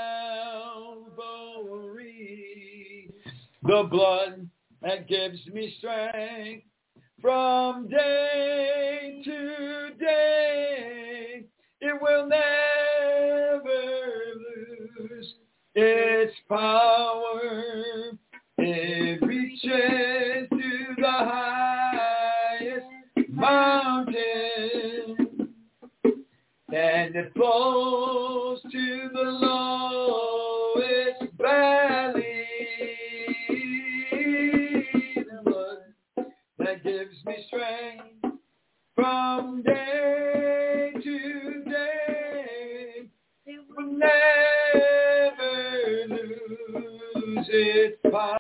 Calvary. The blood that gives me strength from day to day. It will never lose its power. It reaches to the highest mountain, and it flows to the lowest valley. The blood that gives me strength from day to day, it will never lose its power.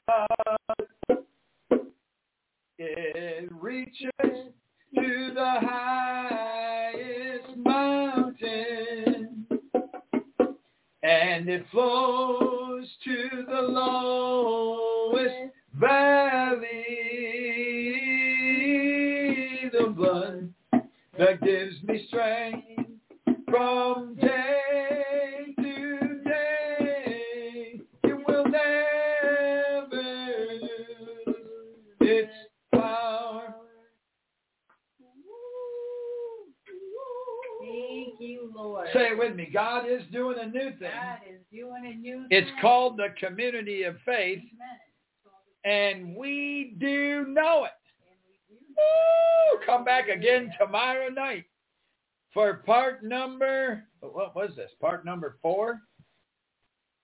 It reaches to the highest mountain, and it flows to the lowest valley. The blood that gives me strength from day to day, it will never lose its power. Thank you, Lord. Say it with me. God is doing a new thing. God is doing a new It's thing. called the community of faith, Amen. and we do know it. And we do. Woo! Come back again tomorrow night for part number, what was this? Part number 4?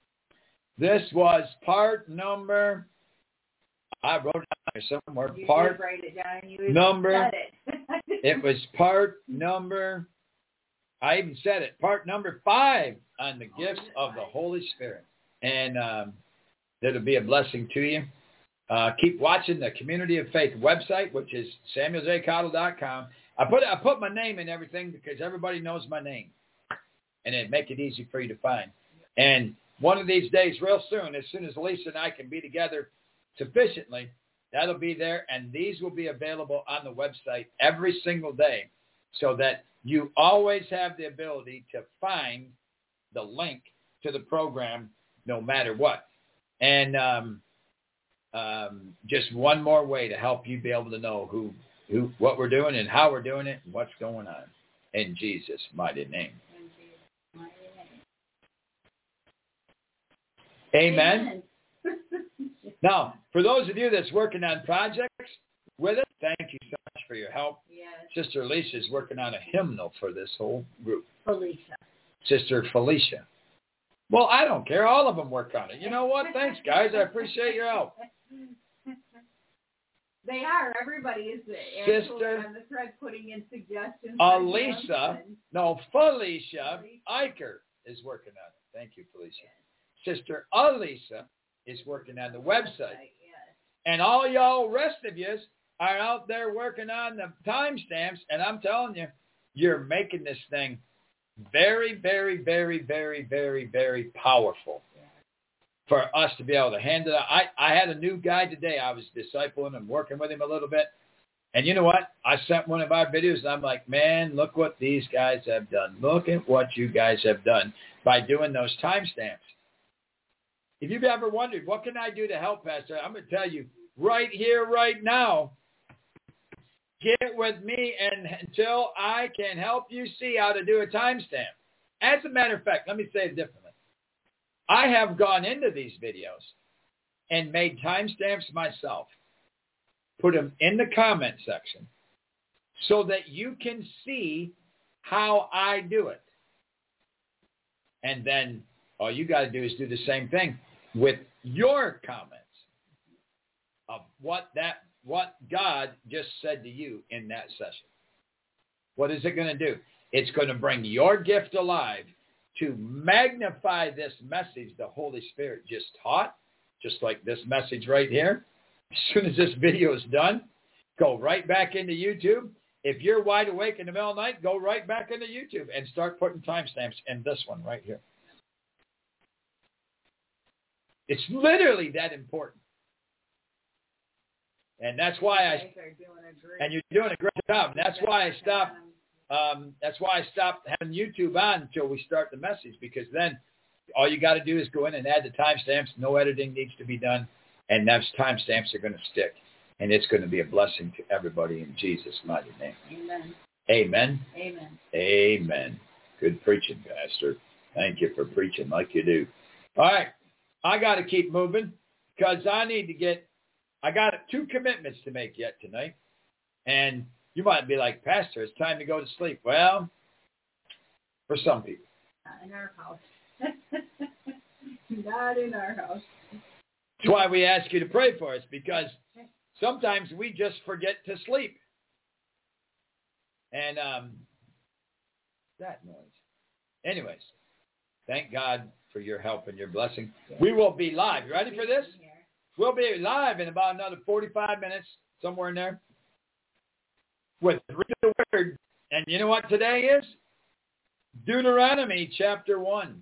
This was part number, I wrote it down here somewhere, You part did write it down. You number, said it. it was part number, I even said it, part number 5 on the gifts of the Holy Spirit. And it'll be a blessing to you. Keep watching the Community of Faith website, which is SamuelJCottle.com. I put my name in everything because everybody knows my name. And it'd make it easy for you to find. And one of these days, real soon as Lisa and I can be together sufficiently, that'll be there. And these will be available on the website every single day so that you always have the ability to find the link to the program no matter what. And just one more way to help you be able to know what we're doing and how we're doing it and what's going on. In Jesus' mighty name. Amen. Now, for those of you that's working on projects with us, thank you so much for your help. Yes. Sister Alicia is working on a hymnal for this whole group. Felicia. Sister Felicia. Well, I don't care. All of them work on it. You know what? Thanks, guys. I appreciate your help. They are. Everybody is Sister on the thread putting in suggestions. Felicia Eicher is working on it. Thank you, Felicia. Yes. Sister Alisa is working on the website. Yes. And all y'all rest of you are out there working on the timestamps. And I'm telling you, you're making this thing very, very, very, very, very, very powerful for us to be able to hand it out. I had a new guy today. I was discipling and working with him a little bit. And you know what? I sent one of our videos, and I'm like, man, look what these guys have done. Look at what you guys have done by doing those timestamps. If you've ever wondered, what can I do to help, Pastor? I'm going to tell you, right here, right now, get with me until I can help you see how to do a timestamp. As a matter of fact, let me say it differently. I have gone into these videos and made timestamps myself, put them in the comment section so that you can see how I do it. And then all you got to do is do the same thing with your comments of what God just said to you in that session. What is it going to do? It's going to bring your gift alive to magnify this message the Holy Spirit just taught, just like this message right here. As soon as this video is done, go right back into YouTube. If you're wide awake in the middle of the night, go right back into YouTube and start putting timestamps in this one right here. It's literally that important. And that's why you're doing a great job. That's why I stopped. That's why I stopped having YouTube on until we start the message, because then all you got to do is go in and add the timestamps. No editing needs to be done, and those timestamps are going to stick, and it's going to be a blessing to everybody in Jesus' mighty name. Amen. Amen. Amen. Amen. Good preaching, Pastor. Thank you for preaching like you do. All right, I got to keep moving because I got 2 commitments to make yet tonight, and you might be like, Pastor, it's time to go to sleep. Well, for some people. Not in our house. Not in our house. That's why we ask you to pray for us, because sometimes we just forget to sleep. And that noise. Anyways, thank God for your help and your blessing. We will be live. You ready for this? We'll be live in about another 45 minutes, somewhere in there, with the word. And you know what today is? Deuteronomy chapter 1.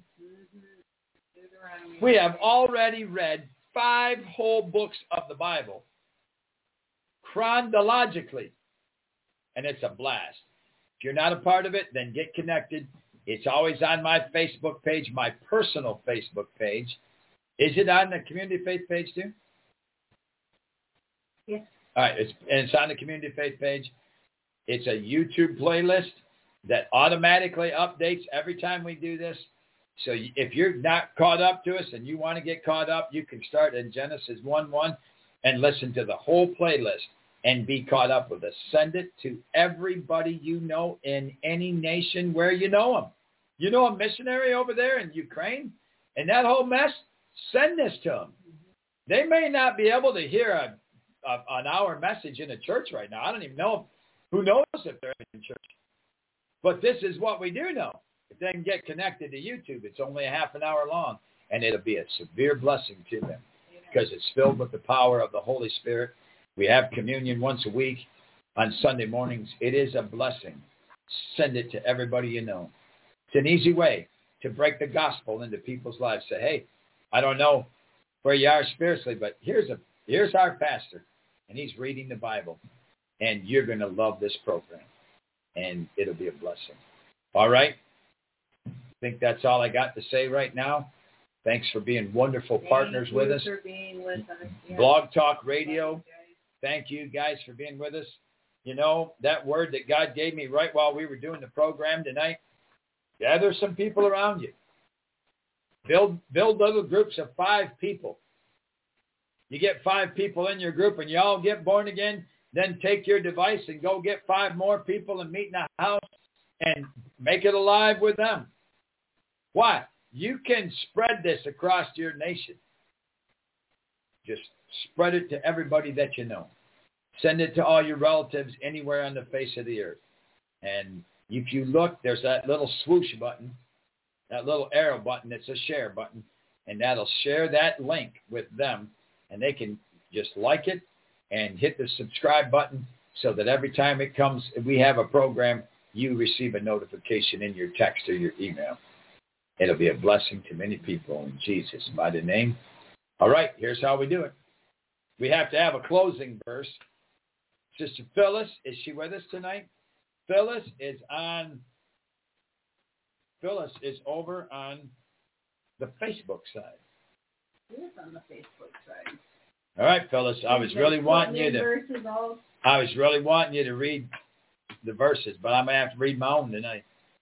We have already read 5 whole books of the Bible chronologically, and it's a blast. If you're not a part of it, then get connected. It's always on my Facebook page, my personal Facebook page. Is it on the Community Faith page too? Yes. All right, it's on the Community Faith page. It's a YouTube playlist that automatically updates every time we do this. So if you're not caught up to us and you want to get caught up, you can start in Genesis 1:1 and listen to the whole playlist and be caught up with us. Send it to everybody you know in any nation where you know them. You know a missionary over there in Ukraine and that whole mess? Send this to them. They may not be able to hear an hour message in a church right now. I don't even know. Who knows if they're in church? But this is what we do know. If they can get connected to YouTube, it's only a half an hour long, and it'll be a severe blessing to them because it's filled with the power of the Holy Spirit. We have communion once a week on Sunday mornings. It is a blessing. Send it to everybody you know. It's an easy way to break the gospel into people's lives. Say, hey, I don't know where you are spiritually, but here's our pastor, and he's reading the Bible, and you're going to love this program, and it'll be a blessing. All right? I think that's all I got to say right now. Thanks for being wonderful partners with us. Thank you for being with us. Yeah. Blog Talk Radio. Thank you guys for being with us. You know, that word that God gave me right while we were doing the program tonight, gather some people around you. Build little groups of 5 people. You get 5 people in your group and you all get born again, then take your device and go get 5 more people and meet in a house and make it alive with them. Why? You can spread this across your nation. Just spread it to everybody that you know. Send it to all your relatives anywhere on the face of the earth. And if you look, there's that little swoosh button, that little arrow button. It's a share button. And that'll share that link with them. And they can just like it and hit the subscribe button so that every time it comes, if we have a program, you receive a notification in your text or your email. It'll be a blessing to many people in Jesus' mighty name. All right, here's how we do it. We have to have a closing verse. Sister Phyllis, is she with us tonight? Phyllis is over on the Facebook side. It is on the Facebook side. All right, Phyllis, I was really wanting you to read the verses, but I'm going to have to read my own tonight.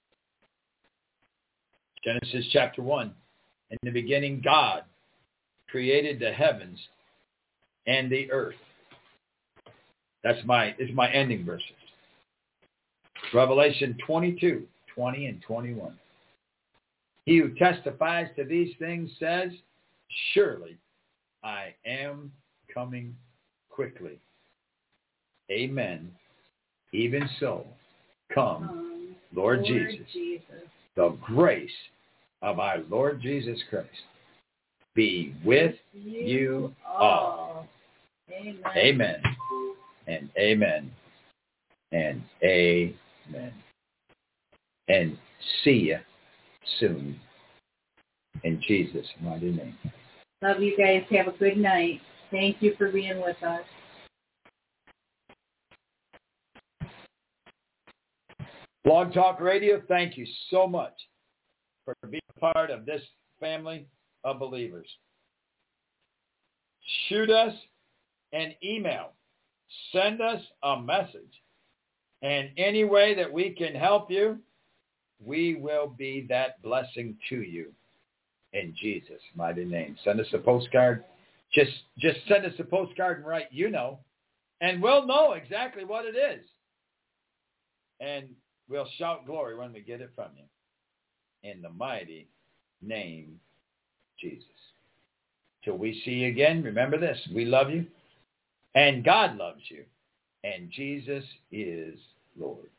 Genesis chapter 1. In the beginning, God created the heavens and the earth. It's my ending verses. Revelation 22, 20 and 21. He who testifies to these things says, surely I am coming quickly. Amen. Even so, come, Lord Jesus. The grace of our Lord Jesus Christ be with you all. Amen. Amen. And amen. And amen. And see you soon. In Jesus' mighty name. Love you guys. Have a good night. Thank you for being with us. Blog Talk Radio, thank you so much for being a part of this family of believers. Shoot us an email. Send us a message. And any way that we can help you, we will be that blessing to you. In Jesus' mighty name. Send us a postcard. Just send us a postcard and write, you know. And we'll know exactly what it is. And we'll shout glory when we get it from you. In the mighty name of Jesus. Till we see you again, remember this. We love you. And God loves you. And Jesus is Lord.